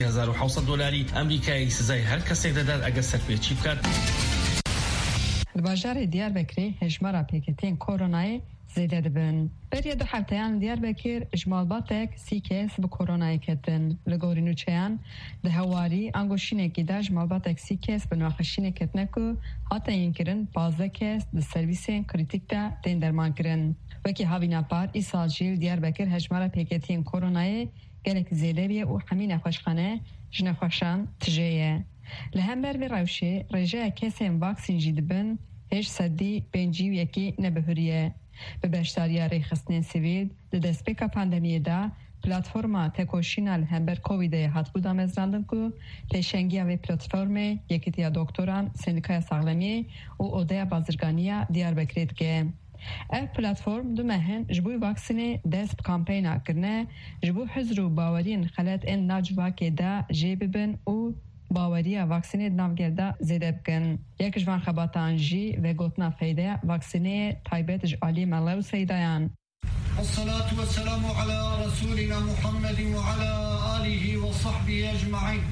$1,700 ئەمریکایی سزای هەر کەسێک دەدات ئەگەر سەرپێچی بکات. li bajarê Diyarbekirê hejmara pêketiyên koronayê zêde dibin. Beriya du hefteyan Diyarbekir ji malbatek 30 kes bi koronayê ketin. Li gorî nûçeyan di hewarî angoşînekî de ji malbatek 30 kes bi nexweşînê ketine ku hate yînkirin 15 kes di servîsên krîtîk de tên dermankirin. Wekî havîna par îsal jî li Diyarbekir hejmara pêketiyên koronayê gelek zêde bûye û hemî nexweşxane ji nexweşan tije ye. Li hember vê rewşê rêjeya kesên vaksîn jî dibin hêj sedî pêncî û yekî nebihuriye. Bi beşdariya rêxistinên sivîl di destpêka pandemiyê de platforma tekoşîna li hember Covidê hatbû damezrandin ku pêşengiya vê platformê Yekîtiya Doktoran, Sendîkaya Saxlemiyê û Odeya Bazirganiya Diyarbekirê dike. Ev platform du mehin ji bo vaksînê dest bi kampeyna kirine ji bo hizr û baweriyên xelet ên navcivakê de jê bibin û baweriya vaksînê navgelda zêde bikin. Yek ji van xebatan jî ve gotina feydeya vaksîneyê taybet ji aliyê melew seydayan. Esselatu vesselamu ala Resulina Muhammedin ve ala alihi ve sahbihi ecma'in.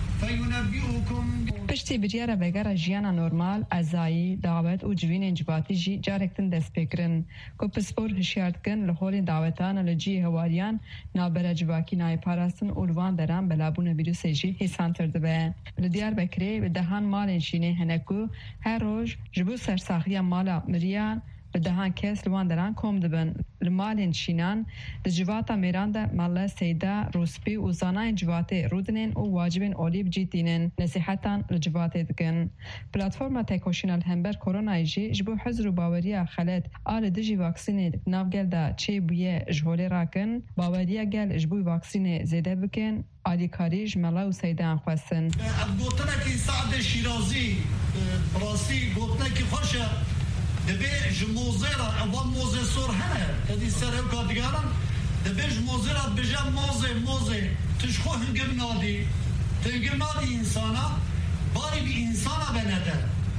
Piştî biryara vegera jiyana normal, ezayî, davet û civînên civatî jî carektin destpêkirin. Ku pispor hişyar dikin li holên dawetan li ciyê hewariyan navbera civakî nayê parastin û li van deran belabûna vîrusê jî hêsantir dibe. Li Diyarbekirê bi dehan malên şînê hene ku her roj ji bo sersaxiya mala miriyan bi dehan kes li wan deran kom dibin. Li malên şînan di civata mêran de mala seyda, rûspî û zanayên civatê rûdinin û wacibên olî bicîtînin. Nesîhetan li civatê dikin. Platforma tekoşîna li hember koronayê jî ji bo hizr û baweriya xelet a li dijî vaksînê navgel de çê bûye ji holê rakin, baweriya gel ji bo vaksînê zêde bikin, alîkarî ji mala û seydayan xwestin. Gotinekî Saedê Şîrazî rastî gotinekî xweş e. دبی جموزرا اول موزه سر هنه کدی سر او کادگارن دبی جموزرا بجا موزه تشخو هنگم نادی تنگم نادی انسانا باری بی انسانا بنده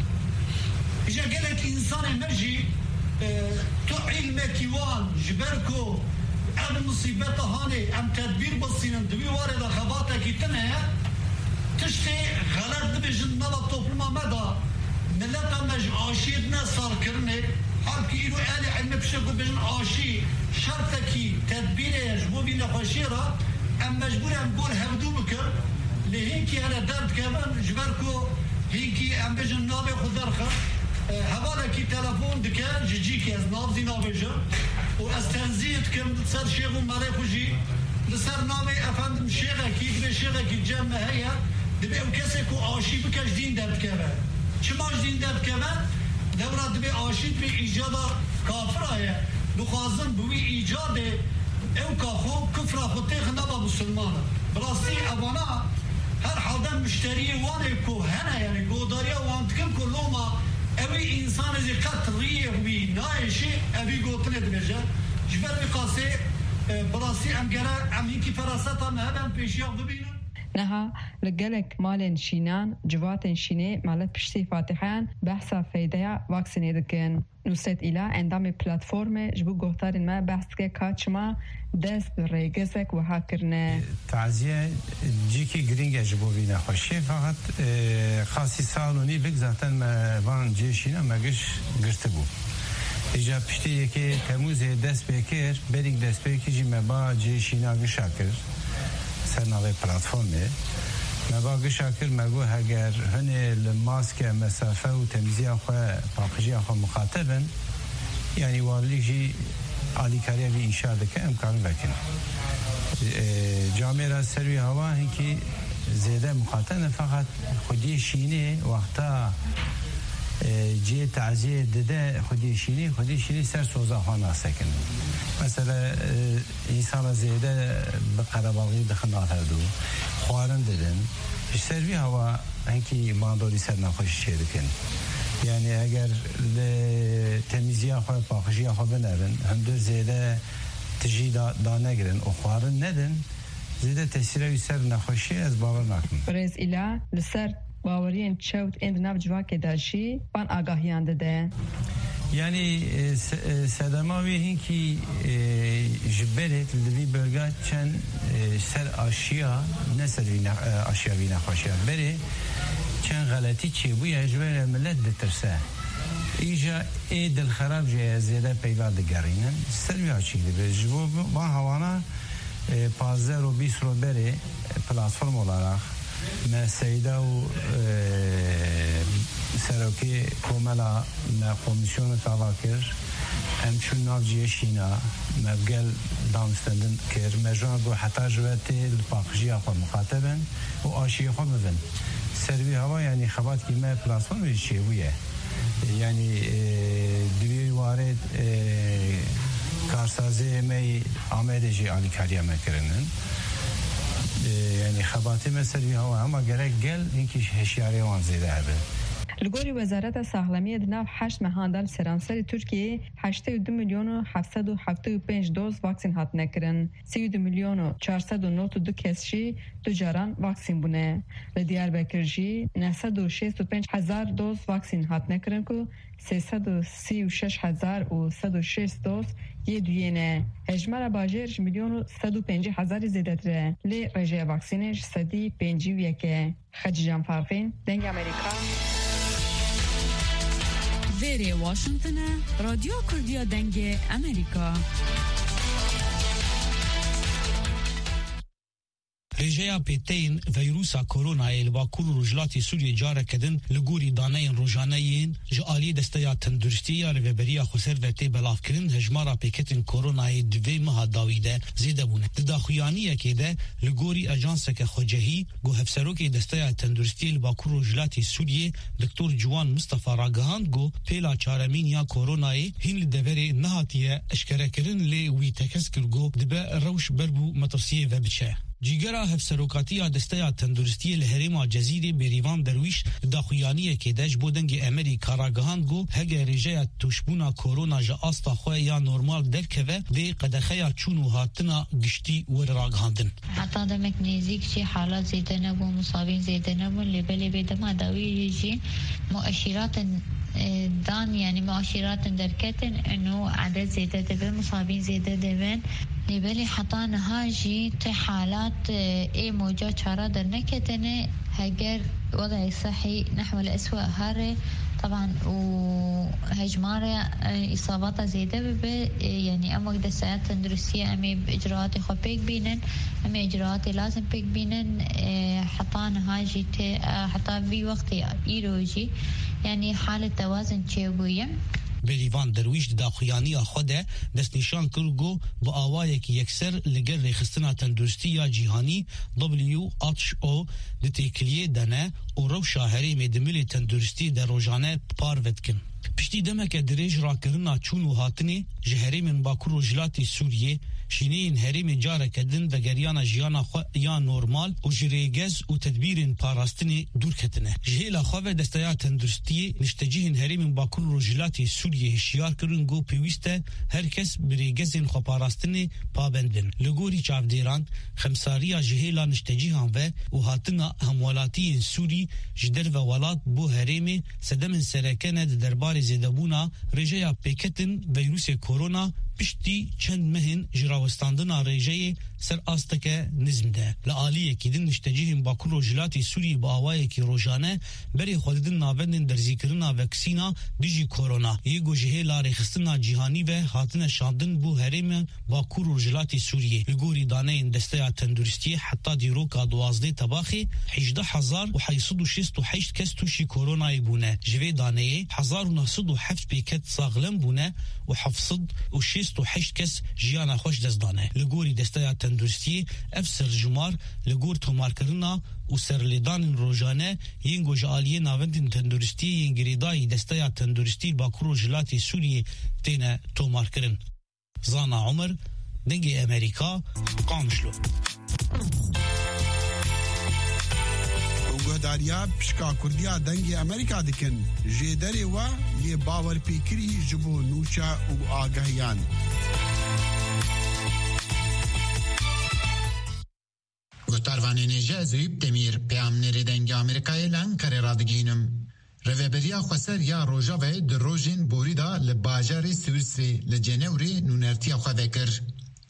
اجا گلک انسان مجی تو علم کیوان جبرکو ام مصیبت هانه ام تدبیر بسینن دوی وارد خباتا کی تنه تشتی غلط دبی جنبالا توپلما مدا ملت مج آشید نه سال کرنه halbuki اینو اهل علم بشکل بجن آشی شرطه کی تدبیرش بو بی نخوشی را ام مجبورم گل هفدو بکر لهینکی هلا درد کمن جبرکو هینکی ام بجن نابه خود درخه حوالا کی تلفون دکن جی کی از نابزی نابجه و از تنزیت کم سر شیخ و مره خوشی لسر نامه افندم شیخه کی به شیخه کی جمعه هیا دبی او کسی که آشی بکش دین درد کمن چماش دین درد کمن دورت به آشید به ایجاد کافر آیه بخوازن بوی ایجاد او کافو کفر خودتیخ نبا مسلمانه براستی اوانا هر حالده مشتری وانه که هنه یعنی گوداریا وانتکم که لوما اوی انسان زی قطریه وی نایشی اوی گوتنه دبیجه جبر بقاسه براستی امگره امینکی فراست هم هدن پیشیاب ببینن نها لگلک مالن شینان جواتن شینه مالت پشتی فاتحان بحثا فیدیا واکسینه دکن. نوست ایلا اندام پلتفرم جبو گفتارین ما بحث که کاچما دست ریگزک و ها کرنه. تعزیه جی که گرینگ جبو بینه خوشی فقط خاصی سالونی بگذاتن ما وان جیشینا مگش گرته بو. ایجا پشتی یکی تموزه دست بکر برینگ دست بکر جی مبا جیشینا گشا کرد. سناوی پلتفرمه مباغ شاکر مگو اگر هنه الماسک مسافه و تمیزی آخوا پاکجی آخوا مخاطبن یعنی والی جی عالی کاری بی انشاء دکه امکان بکنه جامعه را سروی هوا هنکی زیده مخاطبن فقط خودی شینه وقتا جی تعزیه دده خودی شینی سر سوزا خوانا سکن مثلا انسان زیده به قرباقی دخنات هردو خوارن ددن سروی هوا هنکی ماندوری سر نخوشی شیده کن یعنی اگر تمیزی خواه پاکشی خواه بنرن هندور زیده تجی دا نگرن و خوارن ندن زیده تسیره سر نخوشی از باور نکن برز ایلا لسر باورین چوت اند نو جواک داشی بان آگاهیان دده یعنی صدماوی هنکی جبرت لوی بلگا چند سر آشیا نه سر آشیا وی نخوشیا بره چند غلطی چی بویه جبر ملت دترسه ایجا اید الخراب جه زیاده پیدا دگرینن سروی ها چی ده جبو با هوانا 15 و 20 رو بره پلاتفورم olarak ما سیده و سروکی کوملا ما کمیسیون تاواکر همچون نافجی شینا مبگل دانستندن کر مجموعه گو حتی جواتی الپاقجی آخوا مخاطبن و آشی آخوا ببن سروی هوا یعنی خبات که ما پلاتفورم چیه بویه یعنی دوی وارد کارسازی می آمده جی آلی کاریا مکرنن یعنی خباتی مسروی هوا اما گره گل اینکه هشیاری وان زیده هبه لگوری وزارت ساغلمی دناف 8 مهاندان سرانسر ترکیه 82 میلیون و 775 دوز واکسین هات نکرن 32 میلیون و 492 کسشی دو جاران واکسین بونه لدیاربکر جی 965 هزار دوز واکسین هات نکرن که 336 هزار و 106 دوز یه دوینه هجمار باجرش میلیون و 150 هزار زیده تره لی رژه واکسینش 151 خجی جان فارفین دنگ امریکا ویری واشنطن رادیو کردیا دنگ امریکا رژه پیتین ویروسا کرونا الواکور رجلاتی سوریه جاره کدن لگوری دانین روزانه‌ین جالی دستیا تندرستی یا رهبری خسر و تی بلاف کردن هجمارا پیکتین کرونا دوی ماه داویده زیده بونه داخویانیه که ده لگوری اجانس که خجهی گو هفسروکی دستیا تندرستی الواکور رجلاتی سوریه دکتر جوان مصطفی راگهاند گو پیلا چارمین یا کرونا هین لدوری نهاتیه اشکره کردن لی وی تکس کرگو دبه روش بربو مترسیه و بچه جیگرا هفسروکاتی دسته تندرستی لهرما جزیره بریوان درویش داخویانیه که دش بودنگ امریکا راگهاند گو هگه رژه توشبونا کرونا جا آستا خواه یا نورمال درکوه دی قدخه چونو هاتنا گشتی ور راگهاندن حتی دمک نزیک چی حالات زیده نبو مصابین زیده نبو لبلی بیدما داوی جی مؤشرات دان يعني مؤشرات دركتن انه عدد زيادة دبن مصابين زيادة دبن لبالي حطان هاجي حالات اي موجات شارع درنكتن هجر وضع صحي نحو الأسوأ هاري طبعا وهجمارة إصابات زيادة يعني أما قد الساعات تندرسية أمي بإجراءات خو بيك بينن أمي إجراءات لازم بيك بينن حطان هاجي حتى في وقت إيروجي يعني حالة توازن تشيبوية بریوان درویش داخویانی خود دست نشان کرگو با آوایی که یکسر لگر ریخستنا تندرستی یا جیهانی WHO دتیکلیه دنه و رو شاهری میدملی تندرستی در روزانه پارود کن. پشتی دمک دریج را کرنا چون و هاتنی جهری من باکور و جلاتی سوریه شینین هریم جاره کدن و گریانا جیانا یا نورمال و جریگز و تدبیرین پاراستنی دور کتنه. جهیلا خواه دستایا تندرستی نشتجیهن هریم باکور و جلاتی سوریه هشیار کرن گو پیوسته هر کس بریگزین خو پاراستنی پابندن. لگوری چافدیران خمساریا جهیلا نشتجیهن و هاتنا همولاتی سوری جدر و ولات بو هریم سدمن سرکن دربار زیدبونا رجیا پیکتن ویروس کرونا پشتی چند مهن جراوستاندنا رژه سر آستکه نزمده لعالیه که دن نشتجیهم باکور و جلاتی سوری با آوائه که روزانه بری خوددن نابندن در ذکرنا وکسینا دیجی کرونا یه گوجهه لاری خستنا جیهانی و حاطن شاندن بو هرم باکور و جلاتی سوریه لگوری دانه این دسته تندرستی حتی دیروکا 12 تباخی 18568 کس توشی کرونا بونه جوه دانه 1907 پیکت ساغلم بونه و 768 کس جیانا خوش دزدانه لگوری دسته تندرستی افسر جمار لگور تومار کرنا و سرلیدان روزانه ینگو جالیه ناوندین تندرستی ینگریدای دسته تندرستی باکور و جلاتی سوریه تینه تومار کرن. زانا عمر دنگ امریکا قامشلو گهداریا پشکا کردیا دنگی امریکا دکن جیدری و یه باور پیکری جبو نوچا و آگاهیان گهداروانی نیجه زویب دمیر پیامنری دنگی امریکای لن کاری را دگینم رویبریا خسر یا روژا و در روژین بوریدا لباجاری سویسری لجنوری نونرتیا خواه وکر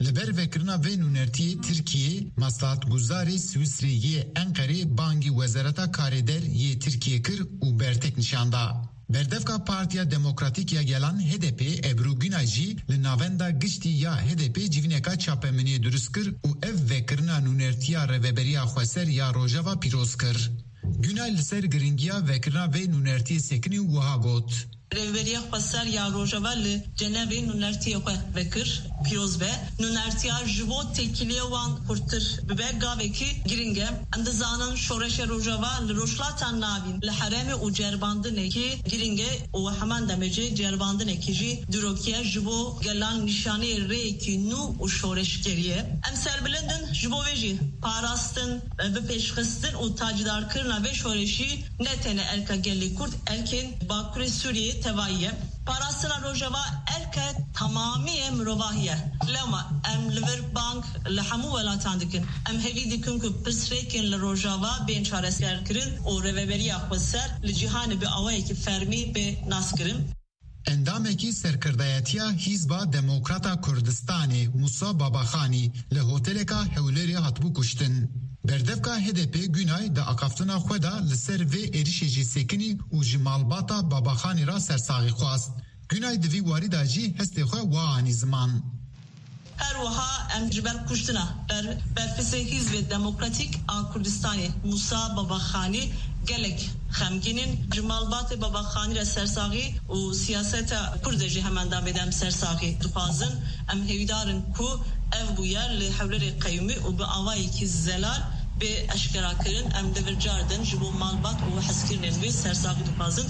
لبر وکرنا و نونرتی ترکیه مصلحت گزاری سویسریه انقره بانگی وزارتا کاردر یه ترکیه کر و برتک نشانده. بردفکا پارتیا دموکراتیک یا گلان HDP ابرو گناجی لناوندا گشتی یا HDP جیوینکا چاپمنی درست کر و اف وکرنا نونرتیا روبریا خواسر یا روژاوا پیروز کر. گنای لسر گرینگیا وکرنا و نونرتی سکنی و ها گوت. رهبری خسر یا روجوال جنبی نونرتی خو بکر پیروز به نونرتی جوو تکیلی وان پورتر به گاوی کی گرینگه اندزانن شورش روجوال روشلاتان نابین لحرم او جرباندنه کی گرینگه او همان دمجه جرباندنه کیجی دروکیه جوو گلان نشانی ری کی نو او شورش گریه ام سر بلندن جوو وجی پاراستن به پیشخستن او تاجدار کرنا و شورشی نتنه الکا گلی کرد الکن باکوری سوریه توایه پاراستنا روجوا الکه تمامی مروواهیه لما ام لور بانک لحمو ولاتان دکن ام هلی دکن که پسریکن لروجوا بین چارسگر کرن و روبری خسر لجهان به آوایی که فرمی به ناس کرن. اندامکی سرکردایتیا حزب دموکراتا کردستانی موسی باباخانی لهوتلکا هولری هاتبو کشتن. بردفکا HDP گنای دا اقافتنا خودا لسر و ایریشیجی سکنی و جمالباتا باباخانی را سرساغی خواست. گنای دوی واریدا جی هستی خواه وانی زمان. هر وها ام جبر کشتنا برفسه حزب دموکراتیک آن کردستانی موسی باباخانی گلک خمگینین جمالبات باباخانی را سرساغی و سیاست کردجی همان دام بدم سرساغی دخوازن ام هیدارن کو اف بویر لحولر قیومی و به آوایی که زلال به اشکرا کرن ام دور جاردن جبو مالبات و حسکرنن وی سرساغی دخوازن.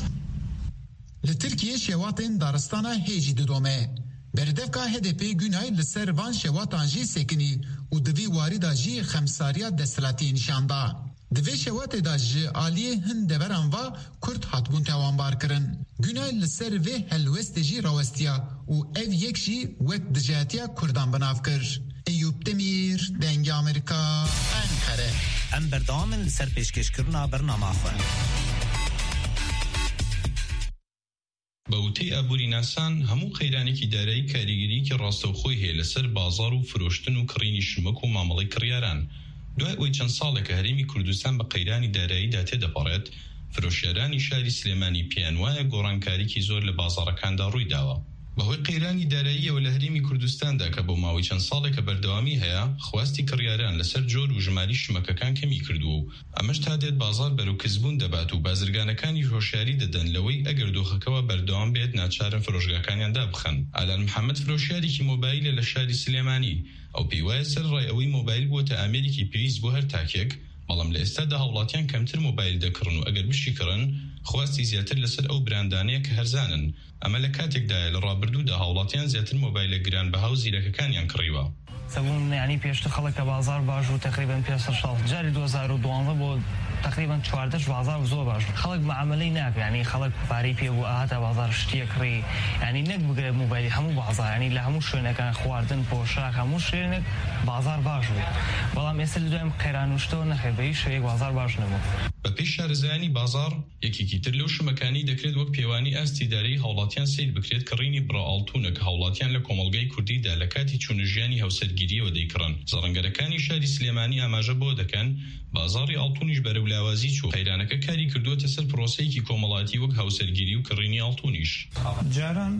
لترکیه شواتین دارستانا هیجی دودومه. بردفکا HDP گنای لسر وان شواتان جی سکنی و دوی واریدا جی خمساریا دستلاتی نشانده. دوی شوات دا جی آلیه هن دوران و کرد حتبون توانبار کرن. گنای لسر و هلوست جی راوستیا و او یک جی وک دجاتیا کردان بناف کر. ایوب دمیر دنگ آمریکا انقره ام بردامن لسر پیشکش کرنا برنامه خواه. بەوتەی ئابووری ناسان هەموو قەیرانێکی دارایی کاریگەریەکی ڕاستەوخۆی هەیە لەسەر بازار و فرۆشتن و کڕینی شمەک و مامەڵەی کڕیاران. دوای ئەوەی چەند ساڵێکە هەرێمی کوردستان بە قەیرانی داراییدا تێدەپەڕێت، فرۆشیارانی شاری سلێمانی پێیان وایە گۆڕانکاریکی زۆر لە بازاڕەکاندا ڕووی داوە. بەهۆی قەیرانی داراییەوە لە هەرێمی کوردستاندا کە بۆ ماوەی چەند ساڵێکە بەردەوامی هەیە، خواستی کڕیاران لەسەر جۆر و ژماری شمەکەکان کەمی کردووە و ئەمەش تا دێت بازار بەرەوکەسبوون دەبات و بازرگانەکانی هۆشیاری دەدەن لەوەی ئەگەر دۆخەکەوە بەردەوام بێت ناچارن فرۆشگاکانیان دابخەن. ئالان محەممەد فرۆشیارێکی مۆبایلە لە شاری سلێمانی ئەو پێی وایە سەر ڕای ئەوەی مۆبایل بووەتە ئامێرێکی پێویست بۆ هەر تاکێک، بەڵام لە ئێستادا هاوڵاتیان کەمتر مۆبایل دەکڕن و ئەگەر بشی کڕن خواستی زیاتر لەسەر ئەو براندانەیە کە هەرزانن. ئەمە لە کاتێکدایە لە ڕابردوودا هاوڵاتیان زیاتر مۆبایلە گرانبەها و زیرەکەکانیان کڕیوە. سەبوون یعنی پێشتر خەڵک کە بازار باش و تقریبا 500 ساڵ جاری 2012 بۆ تقریبا 14 بازار زۆر باش خەڵک معاملەی ناکە، یعنی خەڵک پارەی پێ بوو ئاهاتە بازار شتێک کڕی، یعنی نەک بگرێت مۆبایلی هەموو بازار، یعنی لە هەموو شوێنەکان خواردن پۆشاک هەموو شوێنێک بازار باش بوو. بەڵام ئێستا لە دوای قەیرانوشتەوە نەخێت بە هیچ شوێک بازار باش نەبوو. بە پێش شارەزایانی بازار یەکێکی تر لەو شمەکانی دەکرێت وەک پێوانی ئاستی دارایی هاوڵاتیان سیر بکرێت کە ڕینی بڕائاڵتوونە کە هاوڵاتیان لە کۆمەڵگەی کوردیدا لە کاتی چوونەژیانی هەوسەرگیریەوە دەیکڕن. زەڕەنگەرەکانی شاری سلێمانی ئاماژە بۆ دەکەن بازاری ئاڵتوونیش بەرەولاوازی چوو. قەیرانەکە کاری کردووەتە سەر پرۆسەیەکی کۆمەڵاتی وەک هەوسەرگیری و کڕینی ئاڵتوونیش. جاران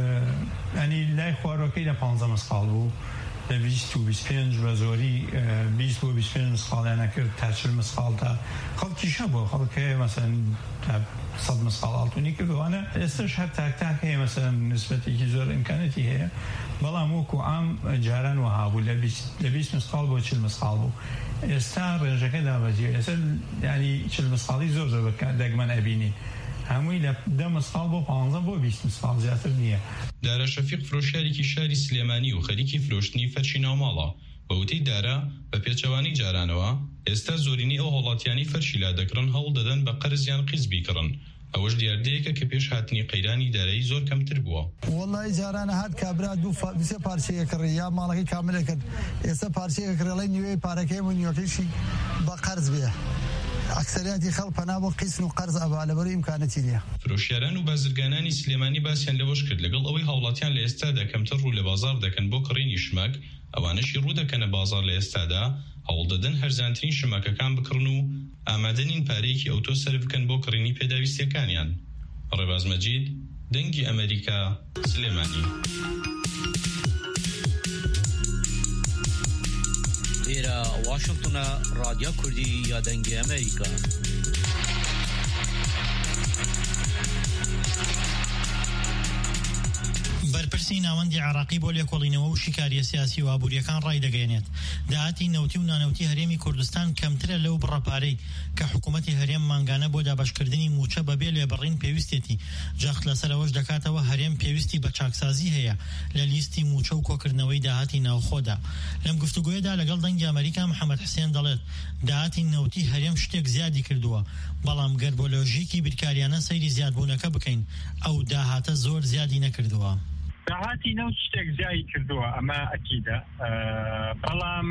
ینی لای خوارەکەی لە 15 مسخال بوو، لە 20 و 25 بە زۆری 20 و 25 مسخالیان نەکرد تا 40 مسخال تا خەڵکیشە بۆ خەڵکەیە مەسەن تا 100 مسخال ئاڵتوونی کردوانە. ئێستاش هەر تاک هەیە مەسەن نسبەتێکی زۆر ئیمکانەتی هەیە، بەڵام وەکو عام جاران وەها بوو لە 20 مسخال بۆ 40 مسخال بوو. ئێستا ڕێژەکە دابەزیە، ئێستا ینی 40 مسخالی زۆر دەگمەن ئەبینی، هەمووی لە 10 مسخال بۆ 15 بۆ 20 مسخال زیاتر نییە. دارا شەفیق فرۆشیارێکی شاری سلێمانی و خەریکی فرۆشتنی فەرشی ناوماڵە. بەوتەی دارا بە پێچەوانی جارانەوە ئێستا زۆرینەی ئەو هاوڵاتیانی فەرشی لا دەکڕن هەوڵ دەدەن بە قەرزیان قیز بیکڕن. ئەوەش دیاردەیەکە کە پێش هاتنی قەیرانی دارایی زۆر کەمتر بووە. وەڵڵی جارانە هات کابرا دوسێ پارچەیە کڕی یا ماڵەکەی کاملە کرد، ئێستا پارچەیە کڕێڵی نیوەی پارەکەی و نیوەکەیشی بە قەرز بێ. ئەکسەریەتی خەڵ پەنا بۆ قیسن و قەرز ئەبا لەبەر ئیمکانەتی نییە. فرۆشیاران و بازرگانانی سلێمانی باسییان لەوەش کرد لەگەڵ ئەوەی هاوڵاتیان لە ئێستادا کەمتر ڕوو لە بازار دەکەن بۆ کڕینی شمەک، ئەوانەشی ڕوو دەکەنە بازار لە ئێستادا هەوڵ دەدەن هەرزانترین شمەکەکان بکڕن و ئامادەنین پارەیەکی ئۆتۆ سەر بکەن بۆ کڕینی پێداویستیەکانیان. ڕێباز مەجید، دەنگی ئەمریکا، سلێمانی. لێرە واشنگتنە رادیۆ کوردی یا دەنگی ئەمریکا. بەرپرسی ناوەندی عراقی بۆ لێکۆڵینەوە و شیکاریە سیاسی و ئابوووریەکان ڕای دەگەێنێت. داهاتی نەوتی و نانەوتی هەرێمی کوردستان کەمترە لەو بڕەپارەی کە حکوومەتی هەرێم مانگانە بۆ دابەشکردنی موچە بەبێ لێبڕین پێویستێتی. جەخت لەسەرەوەش دەکاتەوە هەرێم پێویستی بە چاکسازی هەیە لە لیستی موچە و کۆکردنەوەی داهاتی ناوخۆدا. لەم گفتوگۆیەدا لەگەڵ دەنگی ئەمریکا محەممەد حسێن دەڵێت داهاتی نەوتی هەرێم شتێک زیادی کردووە، بەڵام گەر بۆ لۆژیکی بیرکاریانە سەیری زیادبوونەکە بکەین ئەو داهاتە زۆر زیادی نەکردووە. داهاتی نەوت شتێک زیایی کردووە، ئەمە ئەکیدە، بەڵام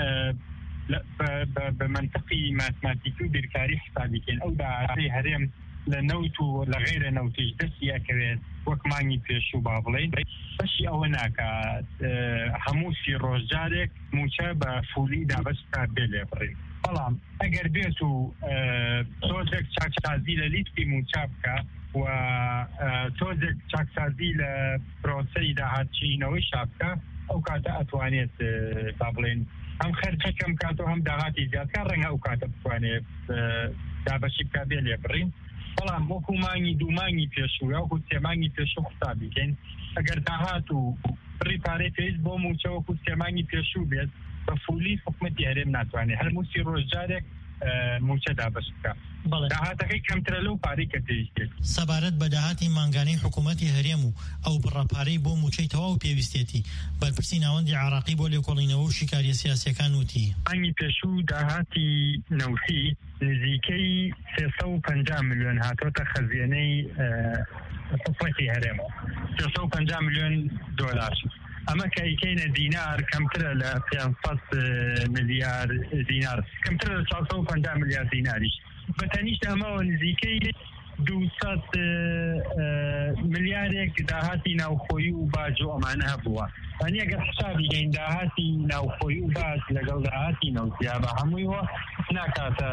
بە منطقی ماتماتیکی و بیرکاری حسابیکەین ئەو داهاتی هەرێم لە نەوت و لە غیرە نەوتیش دەستی ئەکەوێت وەک مانگی پێشوو با بڵێن بەشی ئەوە ناکات هەموو سی ڕۆژجارێک موچە بە فولی دابەستا بێ لێ بڕین. بەڵام ئەگەر بێت و تۆزێک چاکسازی لە لیستی موچە بکە و تۆزێک چاکسازی لە پرۆسەی داهاتچینەوەی شابکە ئەو کاتە ئەتوانێت با بڵێن ئەم خەرجە کەم کات و هەم داهاتی زیادکە ڕەنگە ئەو کاتە بتوانێت دابەشی بکە بێ لێ بڕین. بەڵام وەکو مانگی دوومانگی پێشوو وەکو سێمانگی پێشوو حسابی بکەین ئەگەر داهات و بڕی پارەی پێویست بۆ موچە وەکو سێمانگی پێشوو بێت بە فولی حکومەتی هەرێم ناتوانێت هەر موسی ڕۆژجارێک موچە دابەش بکە. داهاتەکەی کەمترە لەو پارەی کە پێویستێت. سەبارەت بە داهاتی مانگانەی حکوومەتی هەرێم و ئەو بڕەپارەی بۆ موچەی تەواو پێویستێتی بەرپرسی ناوەندی عراقی بۆ لێکۆڵینەوە و شیکاریە سیاسیەکان وتی مانگی پێشوو داهاتی نەوتی نزیکەی 350 میلیۆن هاتۆتە خەزیێنەی حکومەتی هەرێمەوە 350 میلیۆن دۆلار. ئەمە کەیکەینە دینار کەمترە لە 500 میلیارد دینار، کەمترە لە 450 میلیارد دیناریش. بەتەنیشت ئەمەوە نزیکەی 200 میلیارێک داهاتی ناوخۆیی و باج و ئەمانە هەبووە. ئەنی ئەگەر حسابی گەین داهاتی ناوخۆیی و باج لەگەڵ داهاتی نەوتیا بە هەموویەوە ناکاتە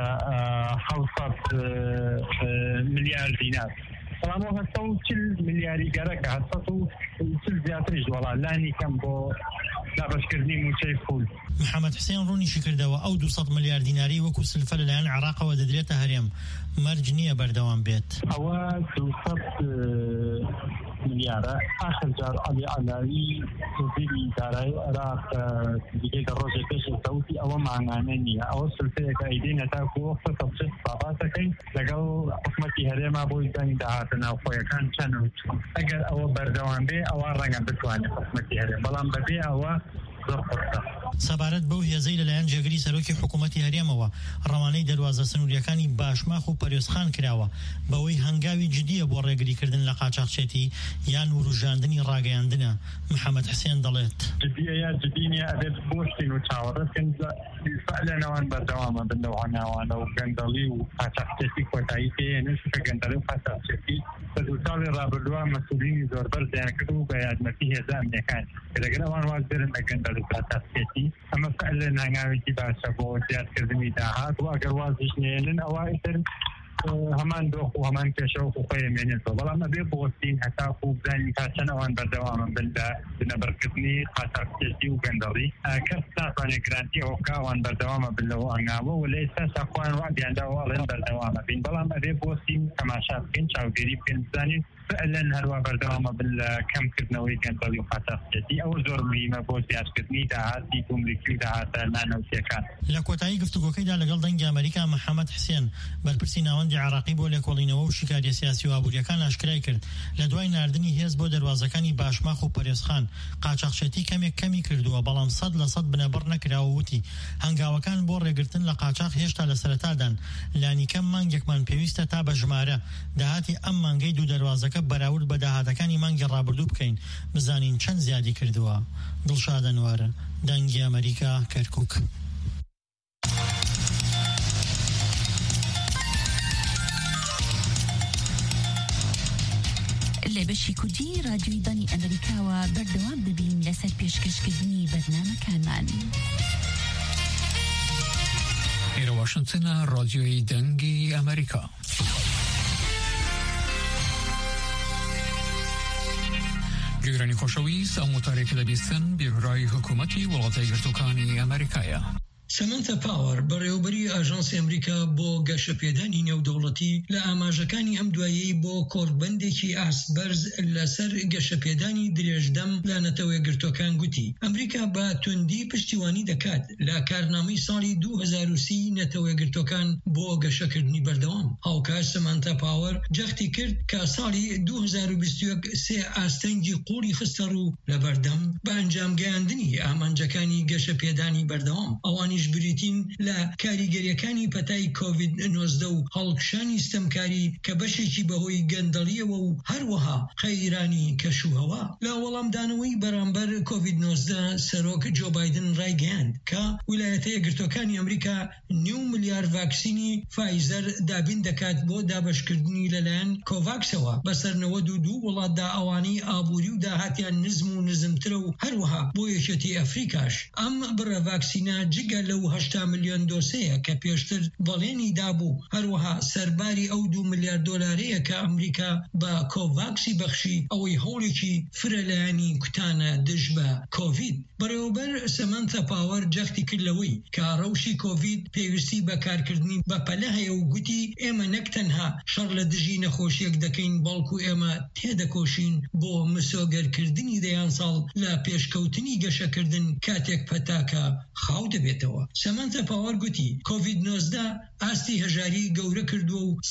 700 میلیارد دینار. بەڵام 740 میلیاری گەرەکە 740 زیاتریش وەڵا لانی کەم بۆ دابەشکردنی موچەی فول. محەممەد حسێن ڕوونیشی کردەوە ئەو 200 میلیارد دیناری وەکو سلفە لەلایەن عراقەوە دەدرێتە هەرێم مەرج نییە بەردەوام بێت. ئەوە 200 میلیارە ئاخر جار عەلی عەلاوی وەزیری دارایی عێراق دیگەی ڕۆژێک پێش سەوتی ئەوە مانگانە نییە، ئەوە سلفەیەکە ئەیدێنە تاکو وەختە تەفسیر باباتەکەین لەگەڵ حکومەتی هەرێما بۆی زانی داهاتە ناوخۆیەکان چەند. ئەگەر ئەوە بەردەوام بێ ئەوە ڕەنگە بتوانێت حکومەتی هەرێم، بەڵام بەبێ ئەوە سەبارەت بەو هێزەی لەلایەن جێگری سەرۆکی حکوومەتی هەرێمەوە ڕەوانەی دەواازە سنووریەکانی باشماخ و پەرێزخان کراوە بەوەی هەنگاوی جدیە بۆ ڕێگریکردن لە قاچاقچێتی یان وروژاندنی ڕاگەیاندنە. محەممەد حسێن دەڵێت جدیە یا جدینە ئەبێت بۆشتین و چاوەڕەتکەن لەنەوەن بەردەوامە بنەوە ناوانە و گەندەڵی و قاچاقچێتی کۆتایی پێێنن شکە گەندەڵی و قاچاقچێتی بە دوو ساڵی ڕابردووە مەسئولینی زۆربەر زیانکرد و بە یارمەتی هێزە ئەمریکان کە لەگەڵ ئەوان واز دەرن لە گەندەڵ و قاچاقچێتی ئەمە فعلەن هەنگاوێکی باشە بۆ زیادکردنی داهات و ئەگەر وازیش نێنن ئەوە ئیتر هەمان دۆخ و هەمان کێشە و خۆی مێنێتەوە. بەڵام ئەبێ بۆستین هەتاکو و بزانین تا چەند ئەوان بەردەوامە بن لە بنەبەرکردنی قاچاقچێتی و گەندەڵی کەس ناتوانێت گرانتی ئەوکە ئەوان بەردەوامە بن لەوە ئەنگاوە و لە ئێستا ساخوان وعدیانداوە ئەڵێن بەردەوامە بین، بەڵام ئەبێ بۆستین تەماشا بکەین چاودێری بکەین بزانین فعلەن هەروە بەردەوامە بن لە کەمکردنەوەی گەندەڵی و قاچاقچێتی. ئەوە زۆر مهمە بۆ زیادکردنی داهاتی گومرکی و داهاتە نانەوتیەکان. لە کۆتایی گفتوگۆکەیدا لەگەڵ دەنگی ئەمریکا محەممەد حسێن بەرپرسی ناوەندی عراقی بۆ لێکۆڵینەوە و شیکاریە سیاسی و ئابوووریەکان ئاشکرای کرد لە دوای ناردنی هێز بۆ دەواازەکانی باشماخ و پەرێزخان قاچاقچێتی کەمێک کەمی کردووە، بەڵام 100% بنەبڕ نەکراوە. وتی هەنگاوەکان بۆ ڕێگرتن لە قاچاق هێشتا لە سەرەتادان، لانی کەم مانگێکمان پێویستە تا بە ژمارە داهاتی ئەم مانگەی دوو دەواازەکە بەراورد بە داهاتەکانی مانگی ڕابردوو بکەین بزانین چەند زیادی کردووە. دڵشاد ئەنوارە، دەنگی ئەمریکا، کەرکووک. لی بشی کردی رادیوی دانی امریکا و بردوام دبین لسر پیشکشکردنی برنامه کانمان. ایرو واشنطن رادیوی دنگی امریکا. گیرانی خوشویست او متارک لبیستن بیرای حکومتی ولایت گرتوکانی امریکایه. سمنتا پاور بەڕێوەبەری ئاژانسی ئەمریکا بۆ گەشەپێدانی نێودەوڵەتی لە ئاماژەکانی ئەم دوایەی بۆ کۆڕبەندێکی ئاسبەرز لەسەر گەشەپێدانی درێژدەم لە نەتەوە گرتوەکان گوتی ئەمریکا بە توندی پشتیوانی دەکات لە کارنامەی ساڵی 2030 نەتەوە گرتوەکان بۆ گەشەکردنی بەردەوام. هاوکار سمنتا پاور جەختی کرد کە ساڵی 2021 سێ ئاستەنگی قوڵی خستە ڕوو لە بەردەم بە ئەنجامگەیاندنی ئامانجەکانی گەشەپێدانی بەردەوام. ئەوانی بریتین لە کاریگەریەکانی پەتای کۆڤید 19 و هەڵکشانی ستەمکاری کە بەشێکی بەهۆی گەندەڵیەوە و هەروەها قەیرانی کەشوهەوا. لە وەڵامدانەوەی بەرامبەر کۆڤید 19 سەرۆک جۆ بایدن ڕایگەیاند کە ویلایەتە یەکگرتووەکانی ئەمریکا 9 ملیار ڤاکسینی فایزەر دابین دەکات بۆ دابەشکردنی لەلایەن کۆڤاکسەوە بەسەر 92 وڵاتدا ئەوانەی ئابووری و داهاتیان نزم و نزمترە و هەروەها بۆ یەکێتی ئەفریکاش. ئەم بڕە ڤاکسینە جگە لەو 8 ملیۆن دۆسەیە کە پێشتر بەڵێنی دابوو هەروەها سەرباری ئەو 2 میلیارد دۆلارەیە کە ئەمریکا بە کۆڤاکسی بەخشی ئەوەی هەوڵێکی فرەلایەنی کوتانە دژ بە کۆڤید. بەڕێوەبەر سەمەنتا پاوەر جەختی کردلەوەی کە ڕەوشی کۆڤید پێویستی بە کارکردنی بەپەلە هەیە و گوتی ئێمە نەک تەنها شەڕ لە دژی نەخۆشیەک دەکەین بەڵکو ئێمە تێدەکۆشین بۆ مسۆگەرکردنی دەیان ساڵ لە پێشکەوتنی گەشەکردن کاتێک پەتاکە خاو دەبێتەوە. سەمەنتا پاوەر گوتی کۆڤید 19 ئاستی هەژاری گەورە کردووە و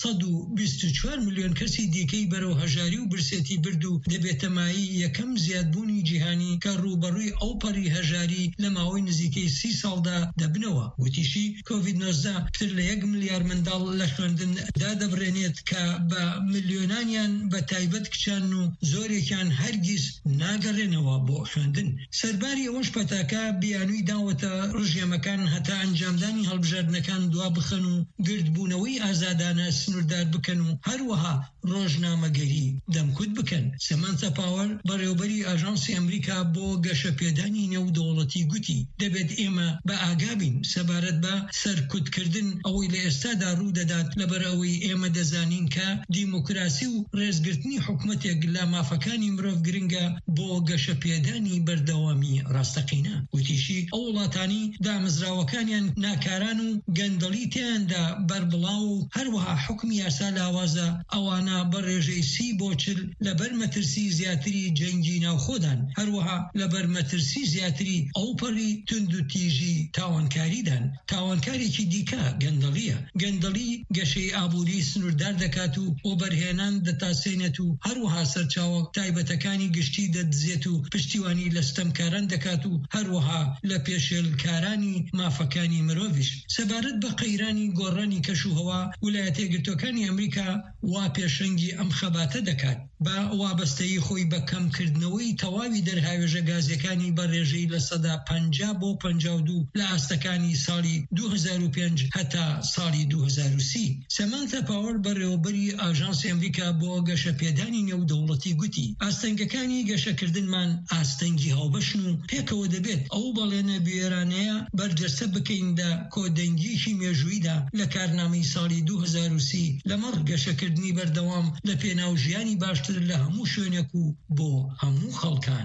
124 ملیۆن کەسی دیکەی بەرەو هەژاری و برسێتی برد و دەبێتەمایی یەکەم زیادبوونی جیهانی کە ڕوبەڕووی ئەو پەڕی هەژاری لە ماوەی نزیکەی 30 ساڵدا دەبنەوە. گوتیشی کۆڤید 19 پتر لە 1 ملیار منداڵ لە خوێندن دادەبڕێنێت کە بە ملیۆنانیان بە تایبەت کچان و زۆرێکیان هەرگیز ناگەڕێنەوە بۆ خوێندن. سەرباری ئەوەش پەتاکە بیانووی داوەتە ڕژێمەکان هەتا ئەنجامدانی هەڵبژاردنەکان دوا بخەن و گردبوونەوەی ئازادانە سنووردار بکەن و هەروەها ڕۆژنامەگەری دەمکوت بکەن. سەمەنتا پاوەر بەڕێوەبەری ئاژانسی ئەمریکا بۆ گەشەپێدانی نێودەوڵەتی گوتی دەبێت ئێمە بە ئاگابین سەبارەت بە سەرکوتکردن ئەوەی لە ئێستادا ڕوو دەدات لەبەر ئەوەی ئێمە دەزانین کە دیموکراسی و ڕێزگرتنی حکومەتێک لە مافەکانی مرۆڤ گرنگە بۆ گەشەپێدانی بەردەوامی ڕاستەقینە. گوتیشی ئەو وڵاتانی دامەزراوەکانیان ناکاران و گەندەڵی تیاندا بربڵاو و هەروەها حکمی یاسا لاوازە ئەوانە بە ڕێژەی 30 بۆ 40 لەبەر مەترسی زیاتری جەنگی ناوخۆدان هەروەها لەبەر مەترسی زیاتری ئەو پەڕی تند و تیژی تاوانکاریدان. تاوانکارێکی دیکە گەندەڵیە. گەندەڵی گەشەی ئابووری سنووردار دەکات و ئۆبەرهێنان دەتاسێنێت و هەروەها سەرچاوە تایبەتەکانی گشتی دەدزێت و پشتیوانی لە ستەمکاران دەکات و هەروەها لە پێشێلکارانی مافەکانی مرۆڤیش. سەبارەت بە قەیرانی گۆڕانی کەشوهەوا ویلایەتە یەکگرتووەکانی ئەمریکا وا پێشەنگی ئەم خەباتە دەکات بە وابەستەی خۆی بە کەمکردنەوەی تەواوی دەرهاوێژە گازیەکانی بە ڕێژەی لە سەدا 50 بۆ 52 لە ئاستەکانی ساڵی 2005 هەتا ساڵی 2030. سەمەنتا پاوەر بەڕێوەبەری ئاژانسی ئەمریکا بۆ گەشەپێدانی نێودەوڵەتی گوتی ئاستەنگەکانی گەشەکردنمان ئاستەنگی هاوبەشن و پێکەوە دەبێت ئەو بەڵێنە بێرانەیە بەرجەستە بکەیندا کۆدەنگیشی مێژوویدا لە کارنامەی ساڵی 2030 لەمەڕ گەشەکردنی بەردەوام لە پێناو ژیانی باشتر لە هەموو شوێنێک و بۆ هەموو خەڵکان.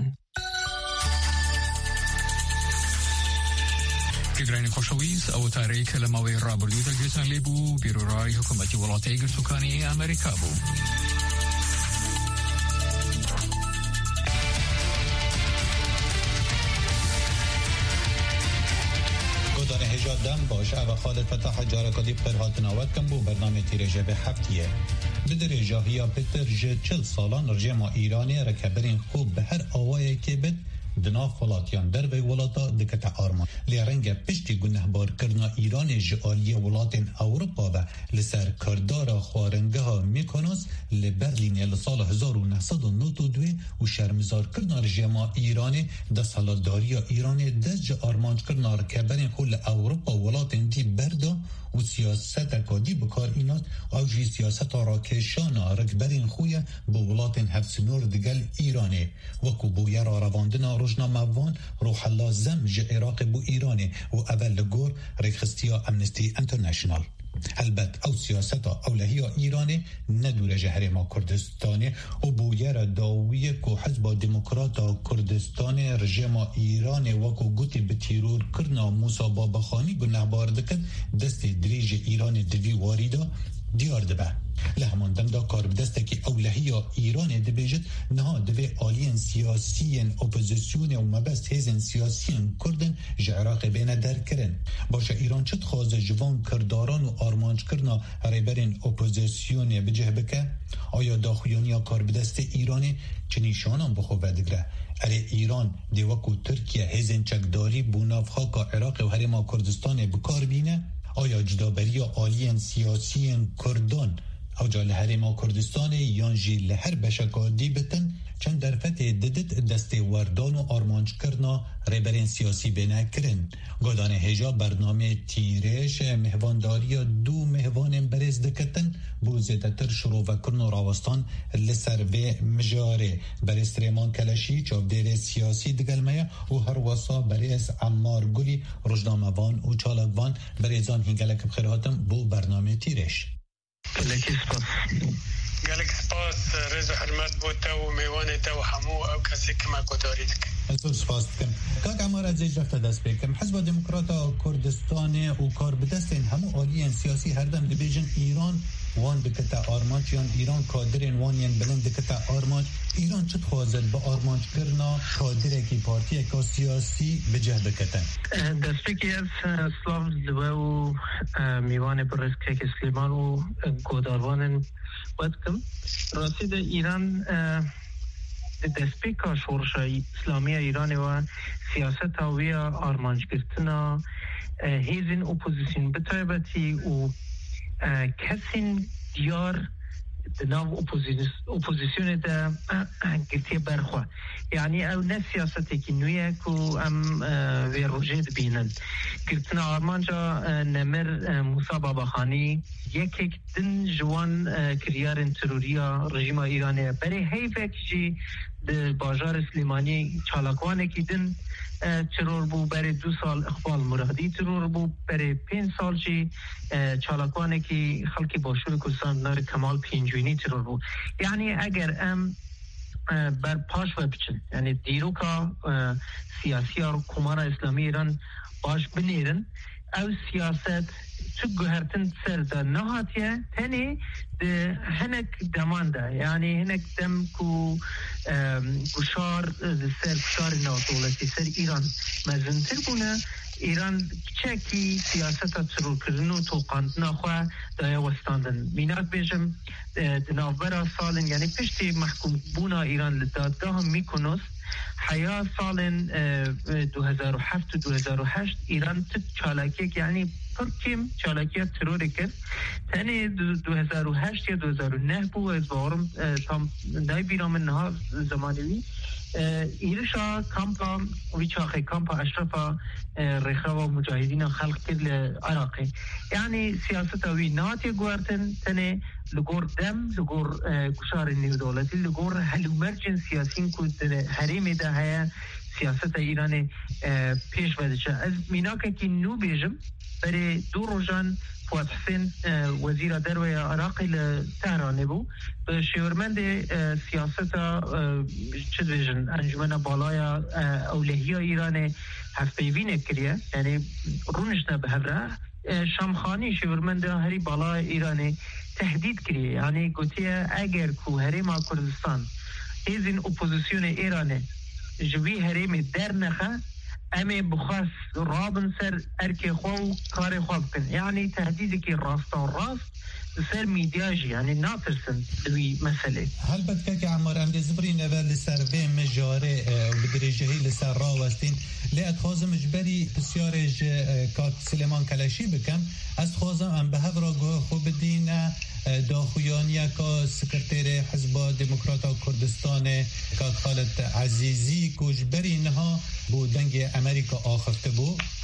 گرانی خۆشەویست ئەو تارەی کە لە ماوەی ڕابردوو دەگوێتان لێبوو بیرۆڕای حکوومەتی وڵاتە یەکگرتووەکانی ئەمریکا بوو. دم باش او خالد فتح جارکادی پرهاتناوت کم بو برنامه تیرجه به هفتیه بدر جاهیا پتر جه 40 سالان رژیم ایرانی رکبرین خوب به هر آوائه که بد دنا خلاتیان در وی ولاتا دکت آرمان لیرنگ پشتی گنهبار کرنا ایران جعالی ولاتین اوروپا و لسر کردار خوارنگه ها میکنوس لبرلین لسال 1992 و شرمزار کرنا رژیم ایرانی ده سالداری ایرانی ده جه آرمانج کرنا رکبرین خول اوروپا ولاتین دی بردا و سیاست کادی بکار اینات او او جی سیاست را که شانا رکبرین خویه با ولاتین هفسنور دگل ایرانه وکو بویه را رواندنا روزنامه‌وان روح الله زم جه عراق بو ایرانه و اول لگور رکخستیا امنستی انترنشنال. البته او سیاست اولهی ایران ندوره جهر ما کردستانه و بویر داویه که حزب دموکرات کردستان رژیم ایران وکو گوتی به تیرور کرنا موسی بابخانی گنهبار دکد دست دریج ایران دوی واریدا دیار دبه لهمان دم دا کار بدسته که اولهی ایران دبیجد نها دوی آلین سیاسیین اپوزیسیون و مبست هیزن سیاسیین کردن جعراق بین در کرن باشه ایران چت خواز جوان کرداران و آرمانج کرنا ریبرین اپوزیسیون بجه بکه آیا داخویانی کار بدسته ایرانی چنیشانان بخو بدگره اره ایران دیوکو ترکیه هیزن چکداری بوناف خاکا عراق و هرما کردستان بکار بینه آیا جدابری آلین سیاسیین کردان او جا لحرما کردستان یانجی لحر بشکا دیبتن چند درفت ددت دست وردان و آرمانج کرنا ریبرین سیاسی بینه کرن گادان هجا برنامه تیرش مهوانداری دو مهوان برز دکتن بو زیدتر شروع و کرن و راوستان لسر و مجاره برز ریمان کلشی چاودیر سیاسی دگلمه و هر واسا برز عمار گلی رجناموان و چالکوان برزان هنگلک بخیراتم بو برنامه تیرش گلک سپاس رضا حرمت بوده و میوان ده و همو او کسی که ما گدارید که سپاس کم کاک عمار از ایج رفته دست بکم حزب دموکراتا کردستان و کار بدستین همو آلیین سیاسی هردم دبیجن ایران وان بکتا آرمانج یان ایران کادرین وانین بلند بکتا آرمانج ایران چت خوازد با آرمانج کرنا کادره کی پارتی که سیاسی بجه بکتن دستی از اسلام زبه و میوان برسکه که سلیمان و گوداروان بدکم راسید ایران دستی که شورش اسلامی ایران و سیاست هاوی آرمانج گرتنا هیزین اپوزیسیون بطایبتی و کسین دیار ناو اپوزیسیون ده گرتی برخوا یعنی او نه سیاستی که نویه که ام وی روژه بینن گرتنا آرمانجا نمر موسی بابخانی یک دن جوان کریارن تروریا رژیم ایرانه برای حیفه که ده باجار سلیمانی چالاکوانه که دن ترور بو برای 2 سال اقبال مرادی ترور بو برای 5 سال چی چالاکوانه که خلقی باشور کردستان نار کمال پینجوینی ترور بو یعنی اگر ام بر پاش و بچن یعنی دیرو که سیاسی و کمار اسلامی ایران باش بنیرن او سیاست تو گوهرتن سر دا نهاتیه تنی ده هنک دمانده یعنی هنک دم کو گشار سر گشار نادولتی سر ایران مزنتر بونه ایران چکی سیاست ترور کردن و توقاندنا خواه دایه وستاندن مینات بیجم دنابرا سالن یعنی پشتی محکوم بونا ایران لدادگاه میکنوست حیا سالن 2007 و 2008 ایران تد چالاکی یعنی پرکیم چالاکی ترور کرد تنی 2008 یا 2009 بو از بارم تام نای بیرام نها زمانوی ایرشا کامپا ویچاخی کامپا اشرفا رخوا مجاهدین خلق کرد عراقی یعنی سیاست اوی ناتی گوارتن تنی لگور دم لگور گشار نیو دولتی لگور هلومرجن سیاسین کود حریم ده های سیاست ایران پیش بدشه از میناکه که نو بیجم برای 2 روزان فواد حسین وزیر دروی عراقی لتهرانه بو به شیورمند سیاست چه دیجن انجمن بالای اولهی ایران هفپیوین کریه یعنی رونش نبهره شامخانی شیورمند هری بالای ایران تهدید کریه یعنی گوتیه اگر کو هرما کردستان ایزین اپوزیسیون ایرانه جوی هرم در نخه امی بخواست رابن سر ارک خو کار خواب کن یعنی تهدیدی که راستان راست سر میدیاجی یعنی ناترسن دوی مسئله هل بدك عمار ام زبري نبال لسرفي مجاري وبدرجه لسر راوستين لأت خازم اجبري بسيارج كات سليمان كلاشي بكم از خازم ام بهفرا خو بدين داخویانیه که سکرتیر حزب دموکراتا کردستان که خالد عزیزی کجبری اینها بودنگ امریکا آخفته بود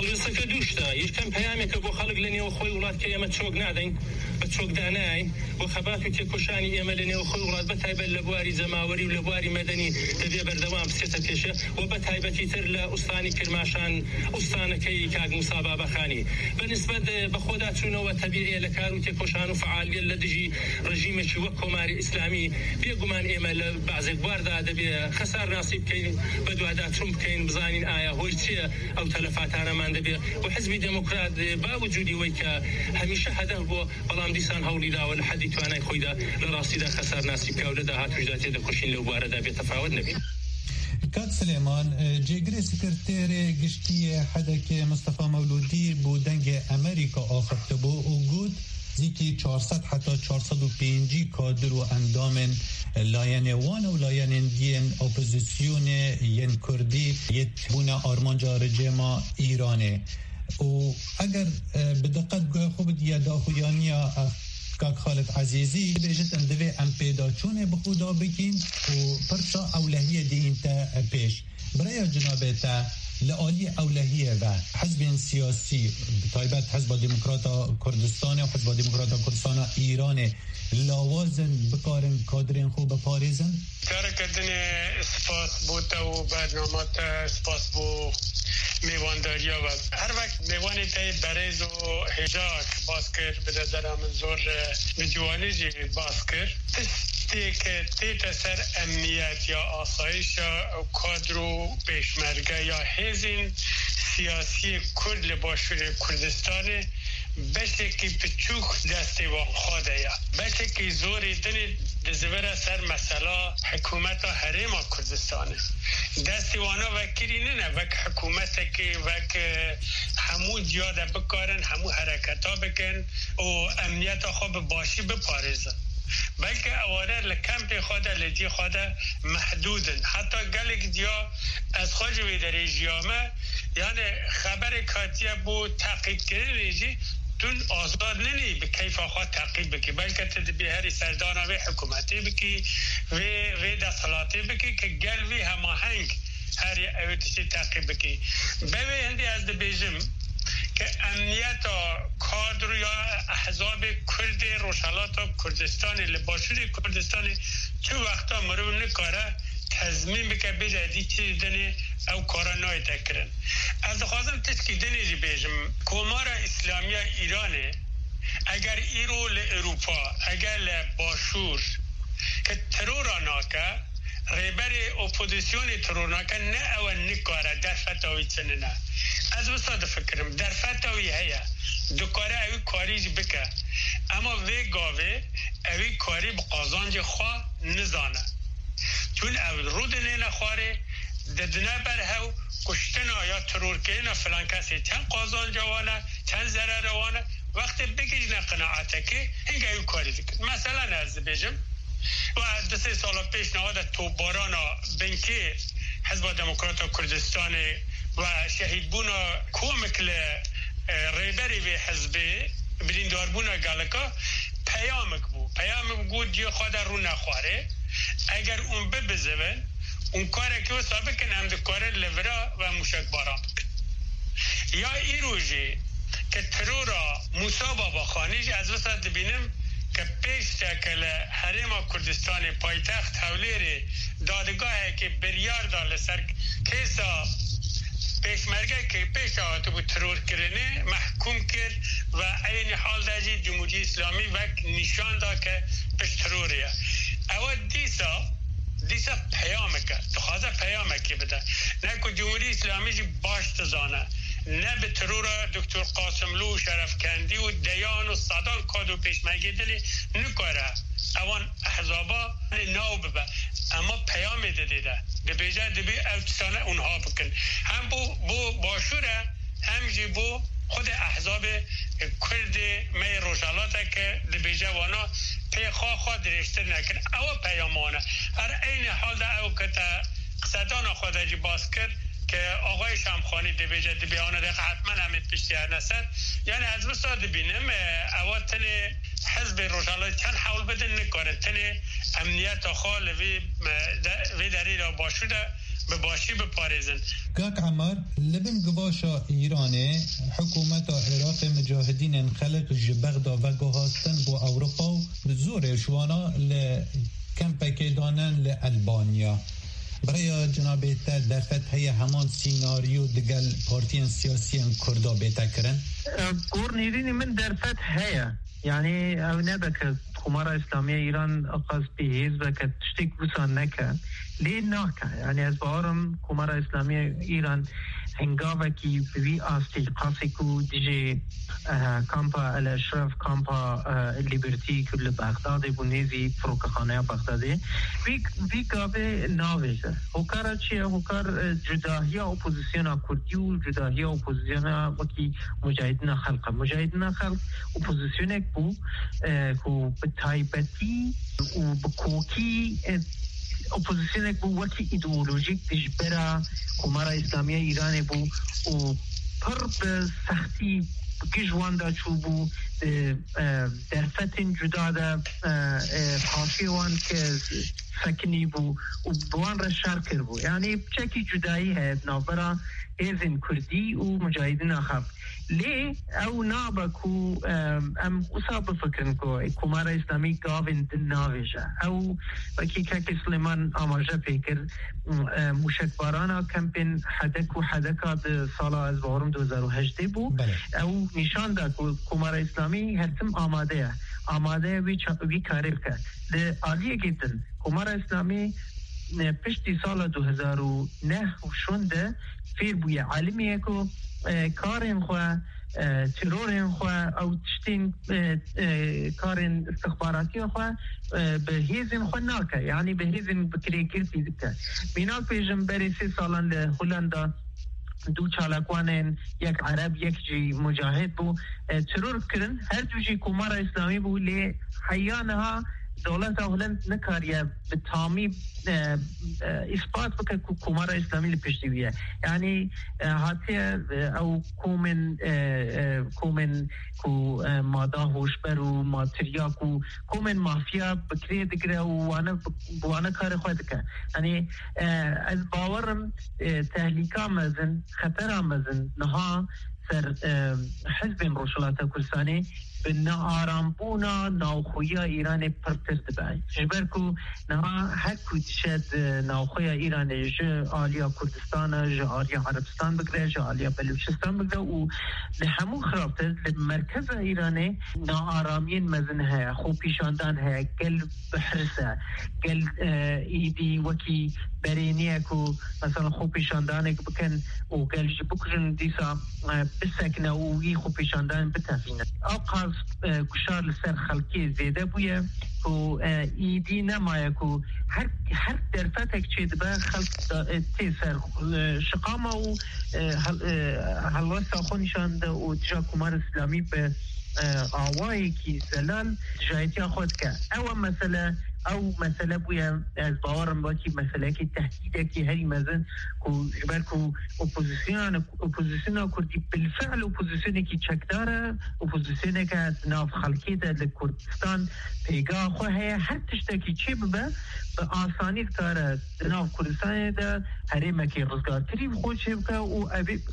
هەڵوێستەکە دووشتە یەکەم پەیامێکە بۆ خەڵک لە نێو خۆی وڵات کە ئێمە چۆک نادەین بە چۆکداناین بۆ خەبات و تێکۆشانی ئێمە لە نێو خۆی وڵات بە تایبەت لە بواری جەماوەری و لە بواری مەدەنی دەبێ بەردەوام بچێتە پێشە و بە تایبەتی تر لە ئوستانی کرماشان ئوستانەکەی کاک موسا بابەخانی بەنسبەت بە خۆدا چوونەوە تەبیعیە لە کار و تێکۆشان و فعالیت لە دژی ڕژیمێکی وەک کۆماری ئیسلامی بێگومان ئێمە لە بەعزێک بواردا دەبێ خەسار ناسی بکەین بە دووادا چوون بکەین بزانین ئایا هۆی چییە ئەو تەلەفاتانەمان دەبێ و حزبی دموکرات با وجودی وەی کە هەمیشە هەدەف بۆ بەڵام دیسان هەوڵی داوە لە حەدی توانای خۆیدا لە ڕاستیدا خەسار ناسی بکە و لە داهاتووشدا تێدەکوشین لەو بوارەدا بێتەفاوت نەبێت. کات سلێمان جێگرێ سکرتێرێ گشتیە حەدەکێ مستەفا مەولودی بۆ دەنگێ ئەمریکا ئاخرتە بۆ و گوت زیکی 400 حتی 450 کادر و اندامن لایەنێ وان و لایەنێن دیên ئۆپۆزیسیۆنێ یەن کوردی یەت بوونە ئارمانجا رژێما ئیرانێ و ئەگەر بدقت گوێ خۆ بدیە داخویانیە کاک خالد عزیزی بێژتن دەوێ ئەم پێداچوونێ بخودا بکین و پرچا ئەولەهیە دیئینتە پێش برایە جنابێتە لعالی اولهیه و حزب سیاسی تایبت حزب دموکرات کردستان و حزب دموکرات کردستان ایران لاوازن بکارن کادرین خوب پاریزن کارکردن سپاس بوده و برنامات سپاس بو میوانداریا و هر وقت میوانی تای بریز و هجاک باز کرد به نظر من زور بجوانی جی باز کرد که تیت سر امنیت یا آسایش و کادر و پیشمرگه یا حزب سیاسی کرد لباشور کردستان بشه که پچوک دستی و خواده یا بشه که زوری دنی دزبر سر مسئله حکومت حریم کردستان دستی وانا وکیلی نه وک حکومت که وک همو جاده بکارن همو حرکت ها بکن و امنیت خواب باشی بپارزن بلکه اواره لکمپ خواده لجی خواده محدودن حتی گلک دیا از خواجوی در ایجیامه یعنی خبر کاتیه بو تقیید کرده ریجی تون آزاد ننی به کیف آخواه تعقیب بکی بلکه تدبی هری سردانه و حکومتی بکی و دستلاتی بکی که گل وی هماهنگ هری اویتشی تعقیب بکی بوی هندی از دبیجم که امنیت کادر یا احزاب کرد روشالات کردستان لباشور کردستان چه وقتا مرو نکاره تضمین بکه بیده دی چیز دنی او کارا نای تکرن از خوازم تشکی دنی جی بیجم کمار اسلامی ایرانه اگر ایرو لأروپا اگر لباشور که تروراناکه ریبر اپوزیسیون تروراناکه نه اول نکاره در فتاوی چنه نه از وسط فکرم در فتاوی هیا دکاره اوی کاریج بکه اما وی گاوه اوی کاری بقازانج خواه نزانه چون اول رود نینه خواره ددنه بر هاو کشتنا یا ترور کنه فلان کسی چند قازانج وانه چند ضرر وانه وقتی بگیج نقناعته که هنگه اوی کاری دکن مثلا از بیجم و 2 سال پیش نهاد توبارانا بنکی حزب دموکرات کردستان و شهید بونا کومک ریبری و حزبی بریندار بونا گالکا پیامک بود جی خود رو نخواره اگر اون ببزون اون کاره که و سابقن هم دکاره لورا و موشک باران بکن یا ای روژی که ترورا موسا بابا خانیج از وسط بینم که پیش تکل حریم کردستان پایتخت حولیری دادگاهی که بریار دال سر کیسا پیشمرگه که پیش آتو بود ترور کرنه محکوم کرد و این حال داجی جمهوری اسلامی وقت نشان دا که پیش تروریه اول دیسا پیامه که تخوازه پیامه که بده نه که جمهوری اسلامی جی باش تزانه نه به ترور دکتر قاسملو و شرفکندی و دیان و صدان کادو پیشمرگی دلی نکاره اوان احزابا ناو ببه اما پیام دیده دبیجه دبی اوتسانه اونها بکن هم بو باشوره هم جی بو خود احزاب کرد می روشالاته که دبیجه وانا پی خواه درشتر نکن او پیامانه هر این حال ده او که تا قصدان خود جی باز کرد که آقای شمخانی دبیجه دبیانه دقیقه حتما همید پشتی هر نسد یعنی از بسا دبینم اول تنه حزب روشالات چند حول بدن نکاره تنه امنیت خال وی دری را باشوده به باشی بپارێزن. کاک عمار لبن گواشا ایرانê حکومeta Iraqê مجاهدینên xelk ji Bexda veguhastin bo Ewropa û bi zorê şwana li kempekê danin li Albanya. برای جناب تا درفت هیا همان سیناریو دگل پارتیان سیاسیان کردا بیتا کرن؟ گور نیرینی من درفت هیا یعنی او نبک خمار اسلامی ایران اقاس بیهیز بکت تشتیک بسان نکن لی ناکن یعنی از بارم خمار اسلامی ایران هنگاوه کی بی آستی قاسی کو دیجی کامپا الاشرف کامپا لیبرتی کل بغداد بونیزی فروکخانه بغدادی وی گاوه ناویزه هکارا چیه؟ هکار جداهی اپوزیسیون کردی و جداهی اپوزیسیون وکی مجاهدین خلق اپوزیسیون یک بو که به تایبتی و بکوکی اپوزیسیون یک بو وکی ایدئولوژیک دیجبرا کمار اسلامی ایران بو و پر به سختی گیجوان دا چو بو در فتن جدا دا خاصیوان که سکنی بو و بوان را شر کر بو یعنی چکی جدایی هست نابرا ایزن کردی و مجاهدین آخر لی او نابا کو ام اصاب فکرن کو کمار اسلامی گاوین ناویجا او وکی که سلیمان آماجه پیکر مشکبارانا کمپین حدکا ده سالا از بارم 2018 بو او نشان دا کمار اسلامی هرتم آماده وی کاری که ده آلیه گیتن کمار اسلامی پشتی سال 2009 شونده فیر بوی عالمیه که کارین خواه ترورین خواه او تشتین کارین استخباراتی خواه به هیزین خواه ناکه یعنی به هیزین بکری کرتی دکه بیناک پیجم بری 3 سالان ده هولندا دو چالاکوانین یک عرب یک جی مجاهد بو ترور کرن هر دو جی کمار اسلامی بو لی حیانها دولت هلند نکاریه به تامی اثبات بکه که کمار اسلامی لپشتیویه یعنی حتی او کومن کو مادا هوشبر و ماتریا کومن مافیا بکری دگره و وانا کار خواهد که یعنی از باورم تهلیکا مزن خطر مزن نها سر حزب روشلات کردستانی به ناآرامبونا ناوخویا ایران پرتر دبای جبر کو نها هر کودشد ناوخویا ایران جه آلیا کردستان جه آلیا عربستان بگره جه آلیا بلوچستان بگره و لحمو خرابتر لمرکز ایران ناآرامین مزن ها خو پیشاندان ها گل بحرسه گل ایدی وکی برینیه کو مثلا خو پیشاندان بکن و گل بکرن دیسا بسکنه و وی خو پیشاندان بتفینه آقاز کشار لسر خلقی زیده بویه کو ایدی نمایه کو هر درفتک چید به خلق تیسر شقامه و حلوه ساخونشان ده و تجا کمار اسلامی به آوایی که زلال جایتی خود که او مسئله بویا از باورم با که مسئله که تهدیده که هری مزن کو جبر کو اپوزیسیون کردی بالفعل اپوزیسیونی که چکداره اپوزیسیونی که ناف خلقی ده لکردستان پیگاه خواه هر تشتاکی چی ببه به آسانی کاره ناف کردستان ده هریمه که رزگار کریب خود شبکه او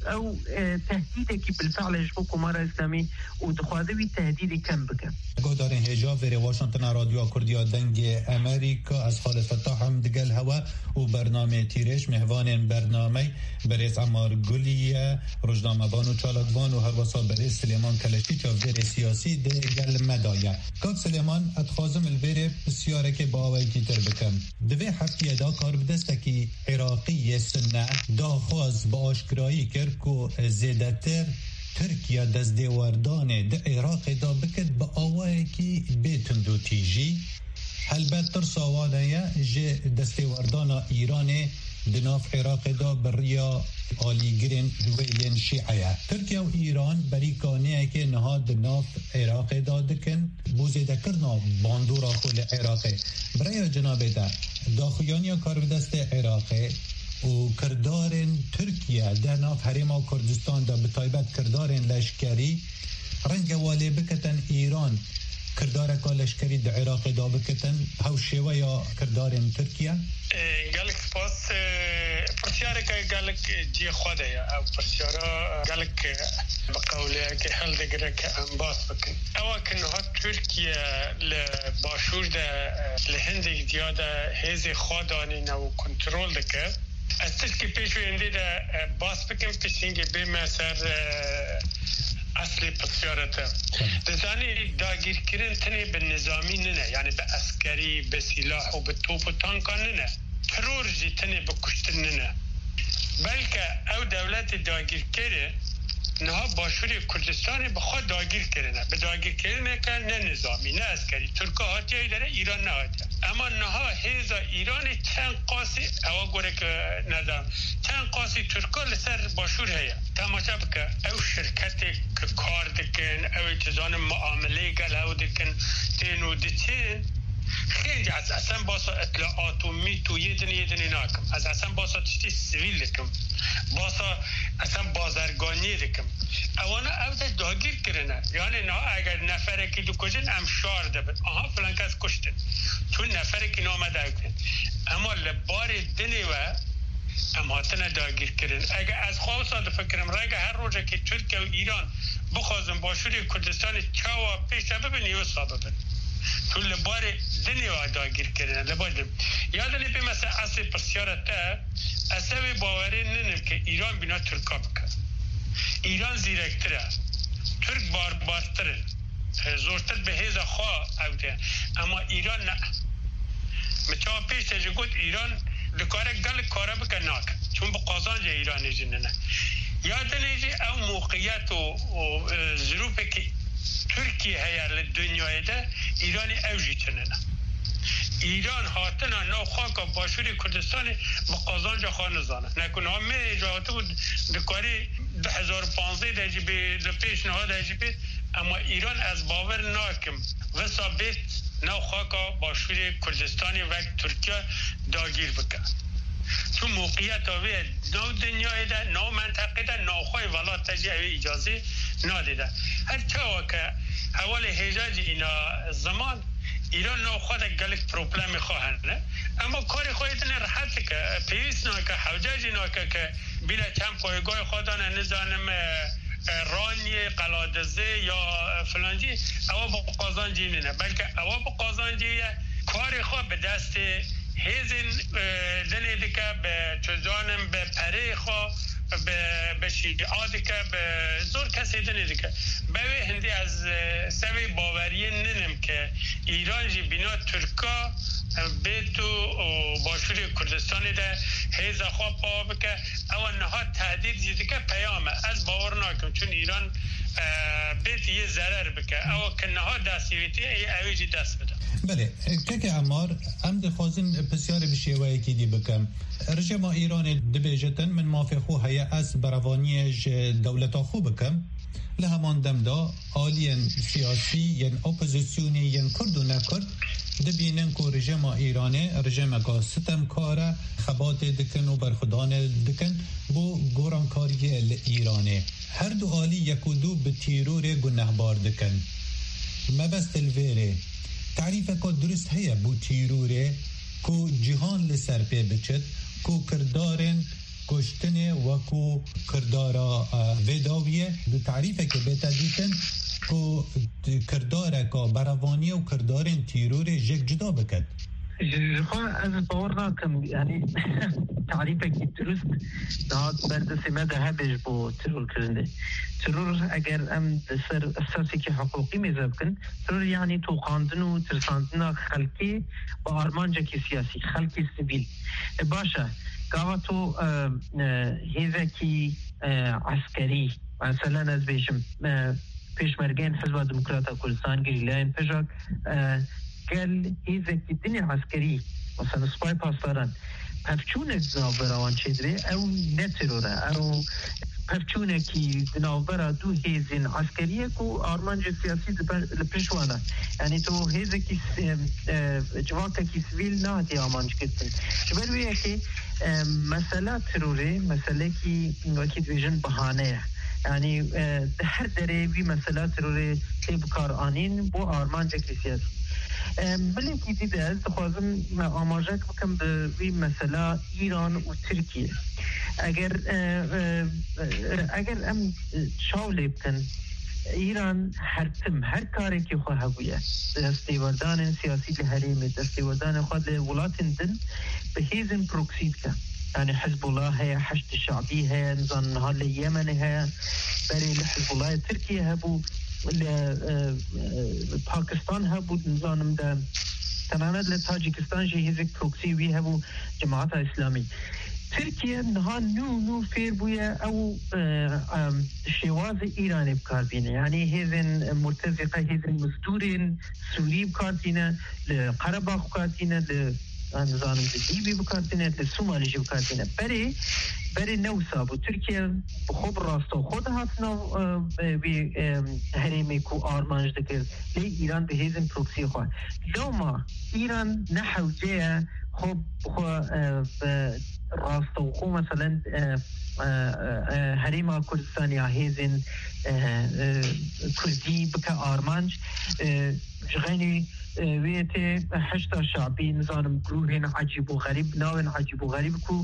تهدیده که بالفعل اشبو کمار اسلامی و دخواده وی تهدیدی کم بکن گودارین هجاب وری واشنطن رادیو کردیا دنگ امریکا از خالد فتاح هم دگل هوا و برنامه تیرش مهوان برنامه بریز عمار گلیه روزنامه بانو چالکبان و هر واسا بریز سلیمان کلشی چاوزیر سیاسی دگل مدایه کاک سلیمان اتخازم البیره بسیاره که با آوی کتر بکم دوی هفتی ادا کار بدسته عراقی سنه داخواز با آشکرایی کرد که زیدتر ترکیه دست دیوردان ده عراق دا بکد با آوه کی بیتن دو تیجی البته ترساوانه جه دست دیوردان ایران دناف عراق دا بریا آلیگرین دویلین شیعه ترکیه و ایران بریکانه که نها دناف عراق دا دکن بوزیده کرنا باندورا خول عراق برای جنابه دا داخویانی کار دست عراق و کردارن ترکیه در ناف حریم کردستان دا به تایبت کردارن لشکری رنگ والی بکتن ایران کردارک لشکری در عراق دا بکتن هاو شیوه یا کردارن ترکیه؟ گلک سپاس پرسیاره که گلک جی خوده یا او پرسیاره گلک بقوله که هل دگره که انباس بکن اوا کنها ترکیه لباشور ده لهنده دیاده هیزی خوادانین و کنترول دکه از تشکی پیشو انده ده باس بکن پیشنگی بیم سر اصلی پسیارته دزانی داگیر کرن تنه به نظامی نه یعنی به عسکری به سلاح و به توپ و تانکان نه ترور جی تنه به کشتن نه بلکه او دولت داگیر کرده نها باشور کردستان به خود داگیر کرده به داگیر کرده که نه نظامی نه عسکری ترکا هاتیایی داره ایران نه هاتیه اما نها هیزا ایران چند قاسی او گوره که نظام چند قاسی ترکا لسر باشور هیا تماشا بکه او شرکت که کار دکن او چیزان معامله گل او دکن تینو دچین خیلی از اصلا باسا اطلاعات و میتو یه دنی ناکم از اصلا باسا تشتی سویل دکم باسا اصلا بازرگانی دکم اوانا او ده داگیر کرنه یعنی نه اگر نفره که دو کشن ام شار ده بد آها فلان کس کشتن چون نفره که نامده کن اما لبار دنی و ام هاتنه داگیر کرن اگر از خواه ساده فکرم رگه هر روزه که ترکیه و ایران بخوازم باشوری کردستان چاوا پیشه ببینی و سابه ببین تو لبار دنیا داگیر کردن لبار دنیا یادنی به مثلا اصل پرسیارته اصلا باوری ننم که ایران بینا ترکا بکن ایران زیرکتره ترک بارتره زورتر به هیزا خواه اوده اما ایران نه مچا پیش تجه گود ایران دکاره گل کاره بکن ناکن چون به قازانج ایرانی جنه نه یادنی جه او موقعیت و ظروفه که ترکیه هیا دنیای ده ایران اوجی چننه ایران هاتنا نو خاکا باشوری کردستان با قازانج خانه زانه نکنه همه اجاهاته بود دکاری 2015 دهجی به پیش نها دهجی بید اما ایران از باور ناکم و ثابت نو خاکا باشوری کردستانی و ترکیه داگیر بکن تو موقعیت آوه نو دنیای ده نو منطقه ده نو خواه ولات تجی اوه اجازه نادیده هر چاوه که حوال حجاج اینا زمان ایران نو خود گلک پروبلم خواهند نه اما کاری خواهیدن راحت که پیویس ناکه حجاج ناکه که بیره چند پایگاه خودانه نزانم رانی قلادزه یا فلانجی او با قازانجی نه بلکه او با قازانجی کاری خواه به دست هیزین دنی دیگه به چوزانم به پره خواه به شیعاتی که به زور کسی دنی دیگه به هندی از سوی باوری ننم که ایران جی بینا ترکا بیتو باشوری کردستانی ده هیزا خواه پا بکه او نها تهدید زیده که پیامه از باور ناکم چون ایران بیت یه ضرر بکه او که نها دستیویتی اویجی دست بده بله که عمار هم دخوازم بسیار بشیوه که دی بکم رژیم ایران دبیجتن من مافخو هیا از بروانی دولتا خو بکم لهمان دمدا آلین سیاسی ین اپوزیسیونی ین کرد و نکرد دبینن که رژیم ایرانی رژیم که ستم کاره خبات دکن و برخودان دکن بو گورانکاری ایرانی هر دو آلی یک و دو به تیرور گنهبار دکن مبست الویره تعریف که درست هیا بو تیروره که جهان لسر پی بچد که کردارن کشتن و که کردارا ویداویه دو تعریف که بیتا دیتن که کرداره که براوانی و کردارن تیروره جک جدا بکد از باور ناکم یعنی تعریفه که درست داد بردستی مذهبش با ترور کرنده ترور اگر ام سر اساسی که حقوقی میزد کن ترور یعنی توقاندن و ترساندن خلقی با آرمانجا که سیاسی خلقی سیویل باشه گاوا تو هیزکی عسکری مثلا از بیشم پیشمرگین حزب دموکرات کردستان گریلاین پژاک قال هیزکی دنی عسکری مثلا سپای پاسداران پفچونه دناوبراوان چیدره او نتروره او پفچونه کی دناوبرا دو هیزین عسکریه کو آرمانج سیاسی لپشوانه یعنی تو هیزکی جواکه کی سویل نهاتی آرمانج کتن جبرویه که مسئله تروره مسئله کی وکی دویژن بحانه يعني هر دريبي مسألات روري بكار آنين بو آرمان جكري سياسي بلی که دیده از خوازم آماجه بکم به مسئله ایران و ترکیه اگر ام شاولی بکن ایران هر کاری که خواه بویه دستیوردان سیاسی لحریم دستیوردان خود لولاتن دن به هیزن پروکسید که يعني حزب الله هي حشد الشعبي هي نظام نهار اليمن هي بري حزب الله تركيا هبو باكستان هبو نظام ده تماما لتاجيكستان جي هزك بروكسي وي هبو جماعة إسلامي تركيا نهار نو فير بويا أو شواز إيراني بكاربينة يعني هذن مرتزقة هذن مزدورين سوري بكاربينة لقرباخ بكاربينة نظام ليبي بكارتينه للصومالي بكارتينه بري نوساب وتركيا بخوب راستو خود هاتنا بهريمي كو آرمانج دكر لي إيران بهيزن بروكسي خواه لو ما إيران نحو جيه خوب راستو خو مثلا هريما كردستاني هيزن كردي بكا آرمانج جغاني ويتي حشتا شعبي نظام گروهين عجيب وغريب ناوين عجيب وغريب كو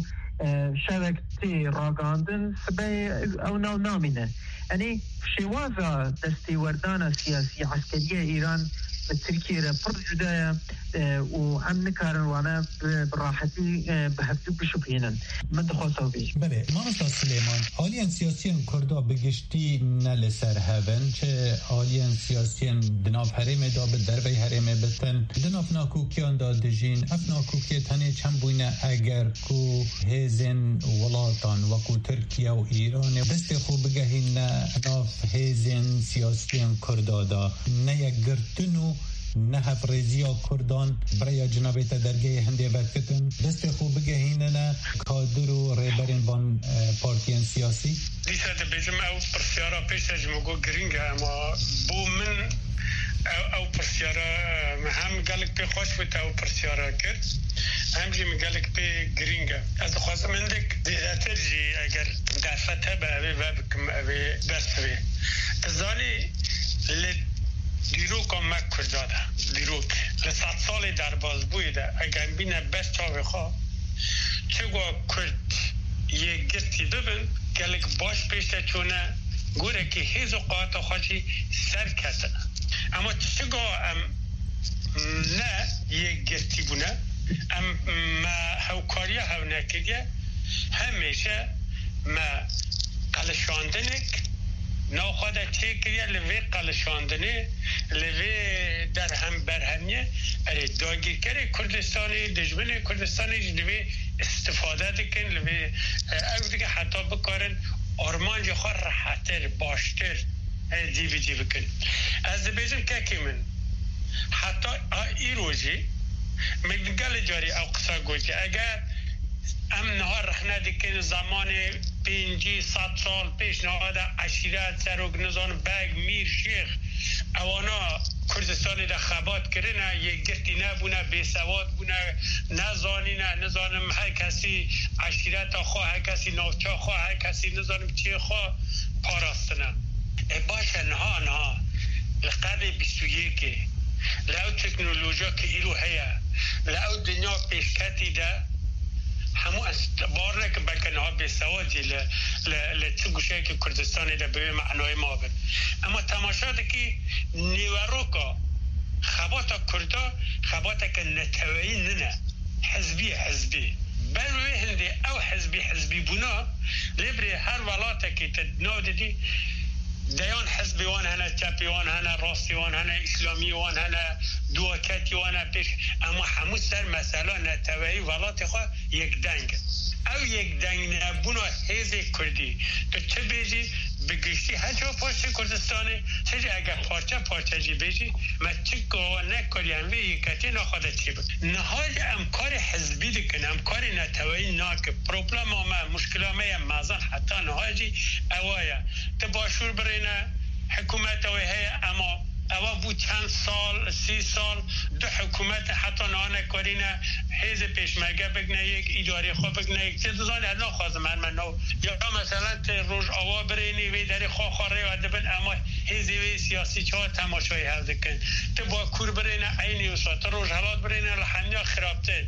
شبكتي راغاندن سبي او نامينه يعني شوازا دستي وردانا سياسي عسكرية ايران تركيا برد جدايا وعم نكارن وانا براحتي بهفتو بشبهينا من دخوصو بيش بله مامستا سليمان آليان سياسيين كردا بگشتي نل سر هبن چه آليان سياسيين دناف حريم دا بدربي حريم بتن دناف ناكوكيان دا دجين اف ناكوكي تاني چم بوينه اگر كو هيزن ولاتان وكو تركيا و ايران دست خو بگهين ناف هيزن سياسيين كردا دا نيگرتنو نهف رزیا کردان برای جنابیت درگه هنده برکتن دست خوب بگهیننا کادر و ریبرین بان پارتیان سیاسی دیسا دبیجم او پرسیارا پیش از مگو گرینگه اما بو من او پرسیارا هم گلک پی خوش بوده او پرسیارا کرد هم جی مگلک پی گرینگه از خوازم اندک دیزاتر جی اگر دفته به اوی و بکم اوی برسوی ازالی دیروک هم کرداده دیروک لسات سال در باز بویده اگر بینه بس چاوی خواه چگو کرد یه گستی ببین گلک باش پیشته چونه گوره که هیز و قاعت خوشی سر کسنه اما چگو ام نه یه گستی بونه ام ما هوکاریه هو نکریه همیشه ما قلشاندنک نو خدا چه کریه لوی قلشاندنه لوی در هم برهمیه اری داگیر کره کردستانی دجمن کردستانی لوی استفاده دکن لوی او دیگه حتی بکارن آرمانج خواه راحتر باشتر دیوی کن از بیزم که من حتی ای روزی مگل جاری او قصا گوشی اگر ام نهار رخنه دکن زمان 500 سال پیش نهاد عشیرت سروک نزان بگ میر شیخ اوانا کردستانی دا خبات کرنه یک گرتی نبونه بیسواد بونه نزانم هر کسی عشیرت خواه هر کسی نوچا خواه هر کسی نزانم چی خواه پاراستنه باشه نها لقرن 21 لو تکنولوژیا که ایرو هیا لو دنیا پیشکتی ده همو بار نکن بلکه نها بیسوادی لچگوشه که کردستانی ده به معنای ما بر اما تماشا ده که نیوروکا خباتا کردا خباتا که نتوایی ننه حزبی بلوی هنده او حزبی بونا لیبری هر ولاتا که تدنو دیدی دیان حزبی وان هنه چپی وان هنه راستی وان هنه اسلامی وان هنه دوکتی وان پیش اما همو سر مثلا نتوایی ولات خواه یک دنگ او یک دنگ نبونا حیز کردی تو چه بیجی بگشتی هجا پارچه کردستانه چه اگر پارچه جی بیجی ما چه گوه نکاری هموی یکتی نخواده چی بود نهای امکار حزبی دکن امکار نتوایی ناک پروبلم ما مشکل همه مازن حتی نهای جی اوایا تباشور برینه حکومت اوی هیا اما اوا بو چند سال 30 سال دو حکومت حتی نانه کارینه حزب پیشمرگه بگنه یک اداره خواه بگنه یک چیز دزانه هدنا خوازم من نو یا مثلا روش آوا برینی وی داری خواه خواره و دبن اما حزب سیاسی چه تماشای هل دکن تو با کور برینه اینی وسا تو روش حالات برینه لحنیا خرابته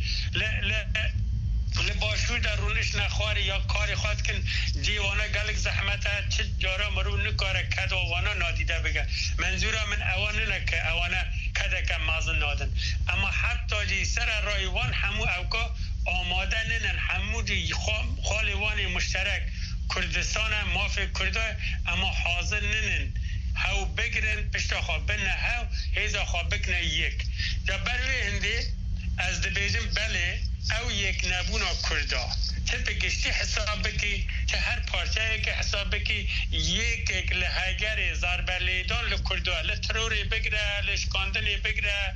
لباشوی در رونش نخواری یا کاری خواد کن دیوانه گلک زحمت ها چه جارا مرو نکاره کد آوانا نادیده بگه منظورا من اوانه نکه اوانه کده که مازن نادن اما حتی جی سر رایوان همو اوکا آماده ننن همو جی خالیوان مشترک کردستان مافی کرده اما حاضر ننن هاو بگرن پشتا خواب بنه هاو هیزا خواب بکنه یک جا بروی هنده از دبیجم بله او یک نبونا کردا چه بگشتی حساب بکی چه هر پارچه که حساب بکی یک لحگر زاربرلیدان لکردا لتروری بگره لشکاندنی بگره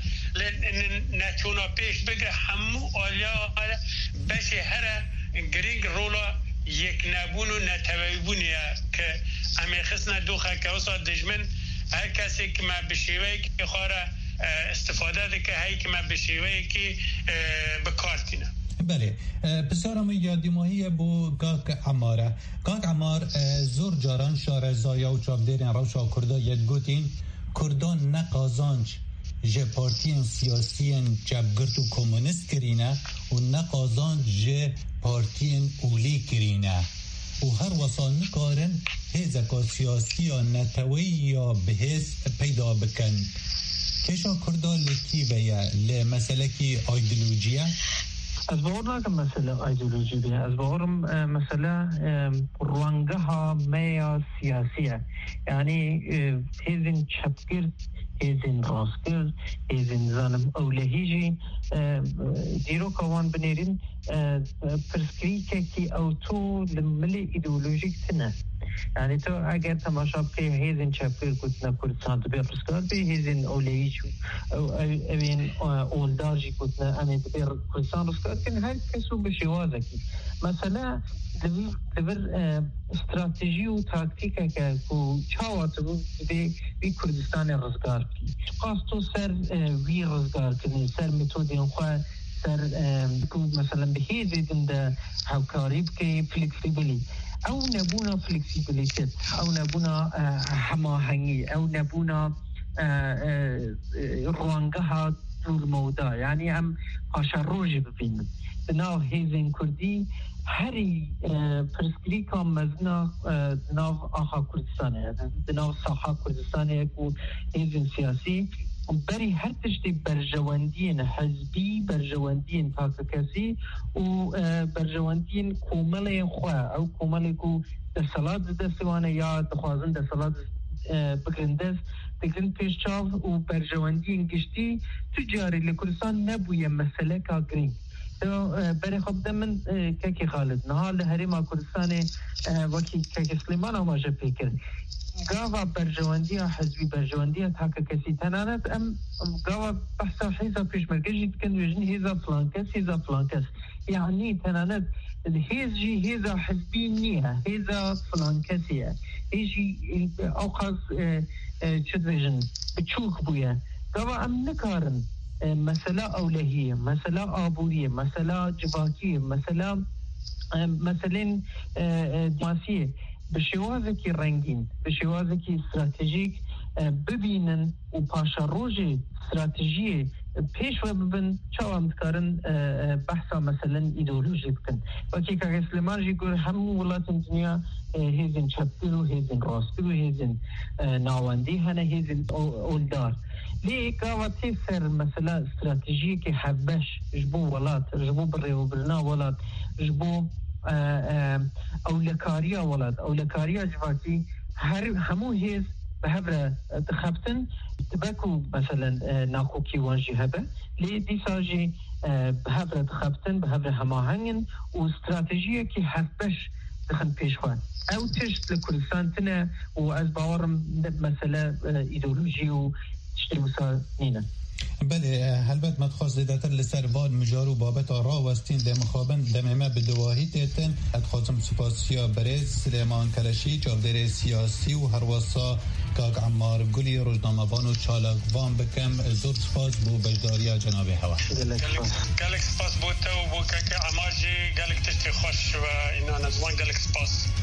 نتونا پیش بگره همو آلیا بشی هر گرینگ رولا یک نبون و نتویبونیه که امی خسن دوخه که وصا دجمن هر کسی که ما بشیوه که خواره استفاده ده که هایی که من بشیوه که بکارتینه. بله پسرم یادی ماهی بو گاک عماره گاک عمار زور جاران شار زایا و چابدرین روشا کردا یدگوتین کردان نقازانج جه پارتین سیاسین جبگرد و کمونیست کرینه و نقازانج جه پارتین اولی کرینه و هر وصال نکارن هزکا سیاسی یا نتوی یا بهز پیدا بکن کشا کردا لکی بیا لمسئله کی ایدئولوژیه از باور نکم مسئله ایدئولوژی بیه از باورم مسئله روانگه ها میا سیاسیه یعنی هزین چپگرد هزین راستگرد هزین زنم اولهیجی دیرو کوان بنیرین پرسکریکه کی اوتو لملی ایدئولوژیک تنه یعنی تو اگر تماشا بکنی هزین چپگرد کتنه کردستان دبیر رسکار بی هزین اولهیج اوین اولدارجی کتنه امی دبیر کردستان رسکار کن هر کسو بشیوازه کی مثلا دبیر استراتیجی و تاکتیکه که چاوات بی کردستان رسکار کی قاستو سر وی رسکار کنی سر متودین خواه سر مثلا به هیزیدن ده هاوکاری بکی فلکسیبلی او نبونا فلکسیبلیتت او نبونا هماهنگی او نبونا روانگه ها دور مودا یعنی هم پاشا روژ ببینن بناو هیزین کردی هری پرسکری که مزنا بناو آخا کردستانه بناو ساخا کردستانه که هیزین سیاسی بری هر تشتی برجواندین حزبی برجواندین تاکسی و برجواندین کومل خواه او کومل کو دستالات دستوانه یا دخوازن دستالات بگرندست دکن پیشچاو و برجواندین گشتی تجاری لکردستان نبویه مسئله که گرین برای خب دمن که خالد نهال هریما کردستان وکی که سلیمان آماجه پیکر گاوا برجواندی حزبی برجواندی تاکه کسی تنانت ام گاوا بحثا حیزا پیشمرگه جید کن ویجن هیزا فلانکس یعنی تنانت هیزا حزبی نیه هیزا فلانکسیه هیجی اوقاز چد ویجن بچوک بویه گاوا ام نکارن مسئله اولهیه مسئله آبوریه مسئله جواکیه مسئله دماسیه به شوازه کی رنگین به شوازه کی استراتژیک ببینن و پاشا روژ استراتژی پیش و ببین چاوام دکارن بحثا مثلا ایدئولوژی بکن وکی که سلیمان جی گور همون ولات دنیا هیزن چپگرو هیزن راستگرو هیزن ناواندی هنه هیزن اولدار لی قاوتی سر مثلا استراتژی که حبش جبو ولات جبو بری و برنا ولات جبو اولکاریا ولاد اولکاریا جواتی همو هیز به هبره تخبتن تبکو مثلا ناکوکی وانجی هبه لی دیساجی به هبره تخبتن به هبره هماهنگن و استراتژیه که حفبش دخن پیش خواه او تشت لکردستان تنه و از باورم مثلا ایدئولوژی و تشتیوسا نینه بله هلبت مدخواست زیدتر لسر واد مجارو بابت آرا وستین دم خوابن دممه بدواهی تیتن ادخواستم سپاسیا برز سلیمان کلشی چابدر سیاسی و هرواسا کاک عمار گلی روزنامه‌وان و چالاکوان بکم زور سپاس بو بجداریا جناب هوا گلک سپاس بو تو بو که عمار جی گلک تشتی خوش و اینا نزوان گلک سپاس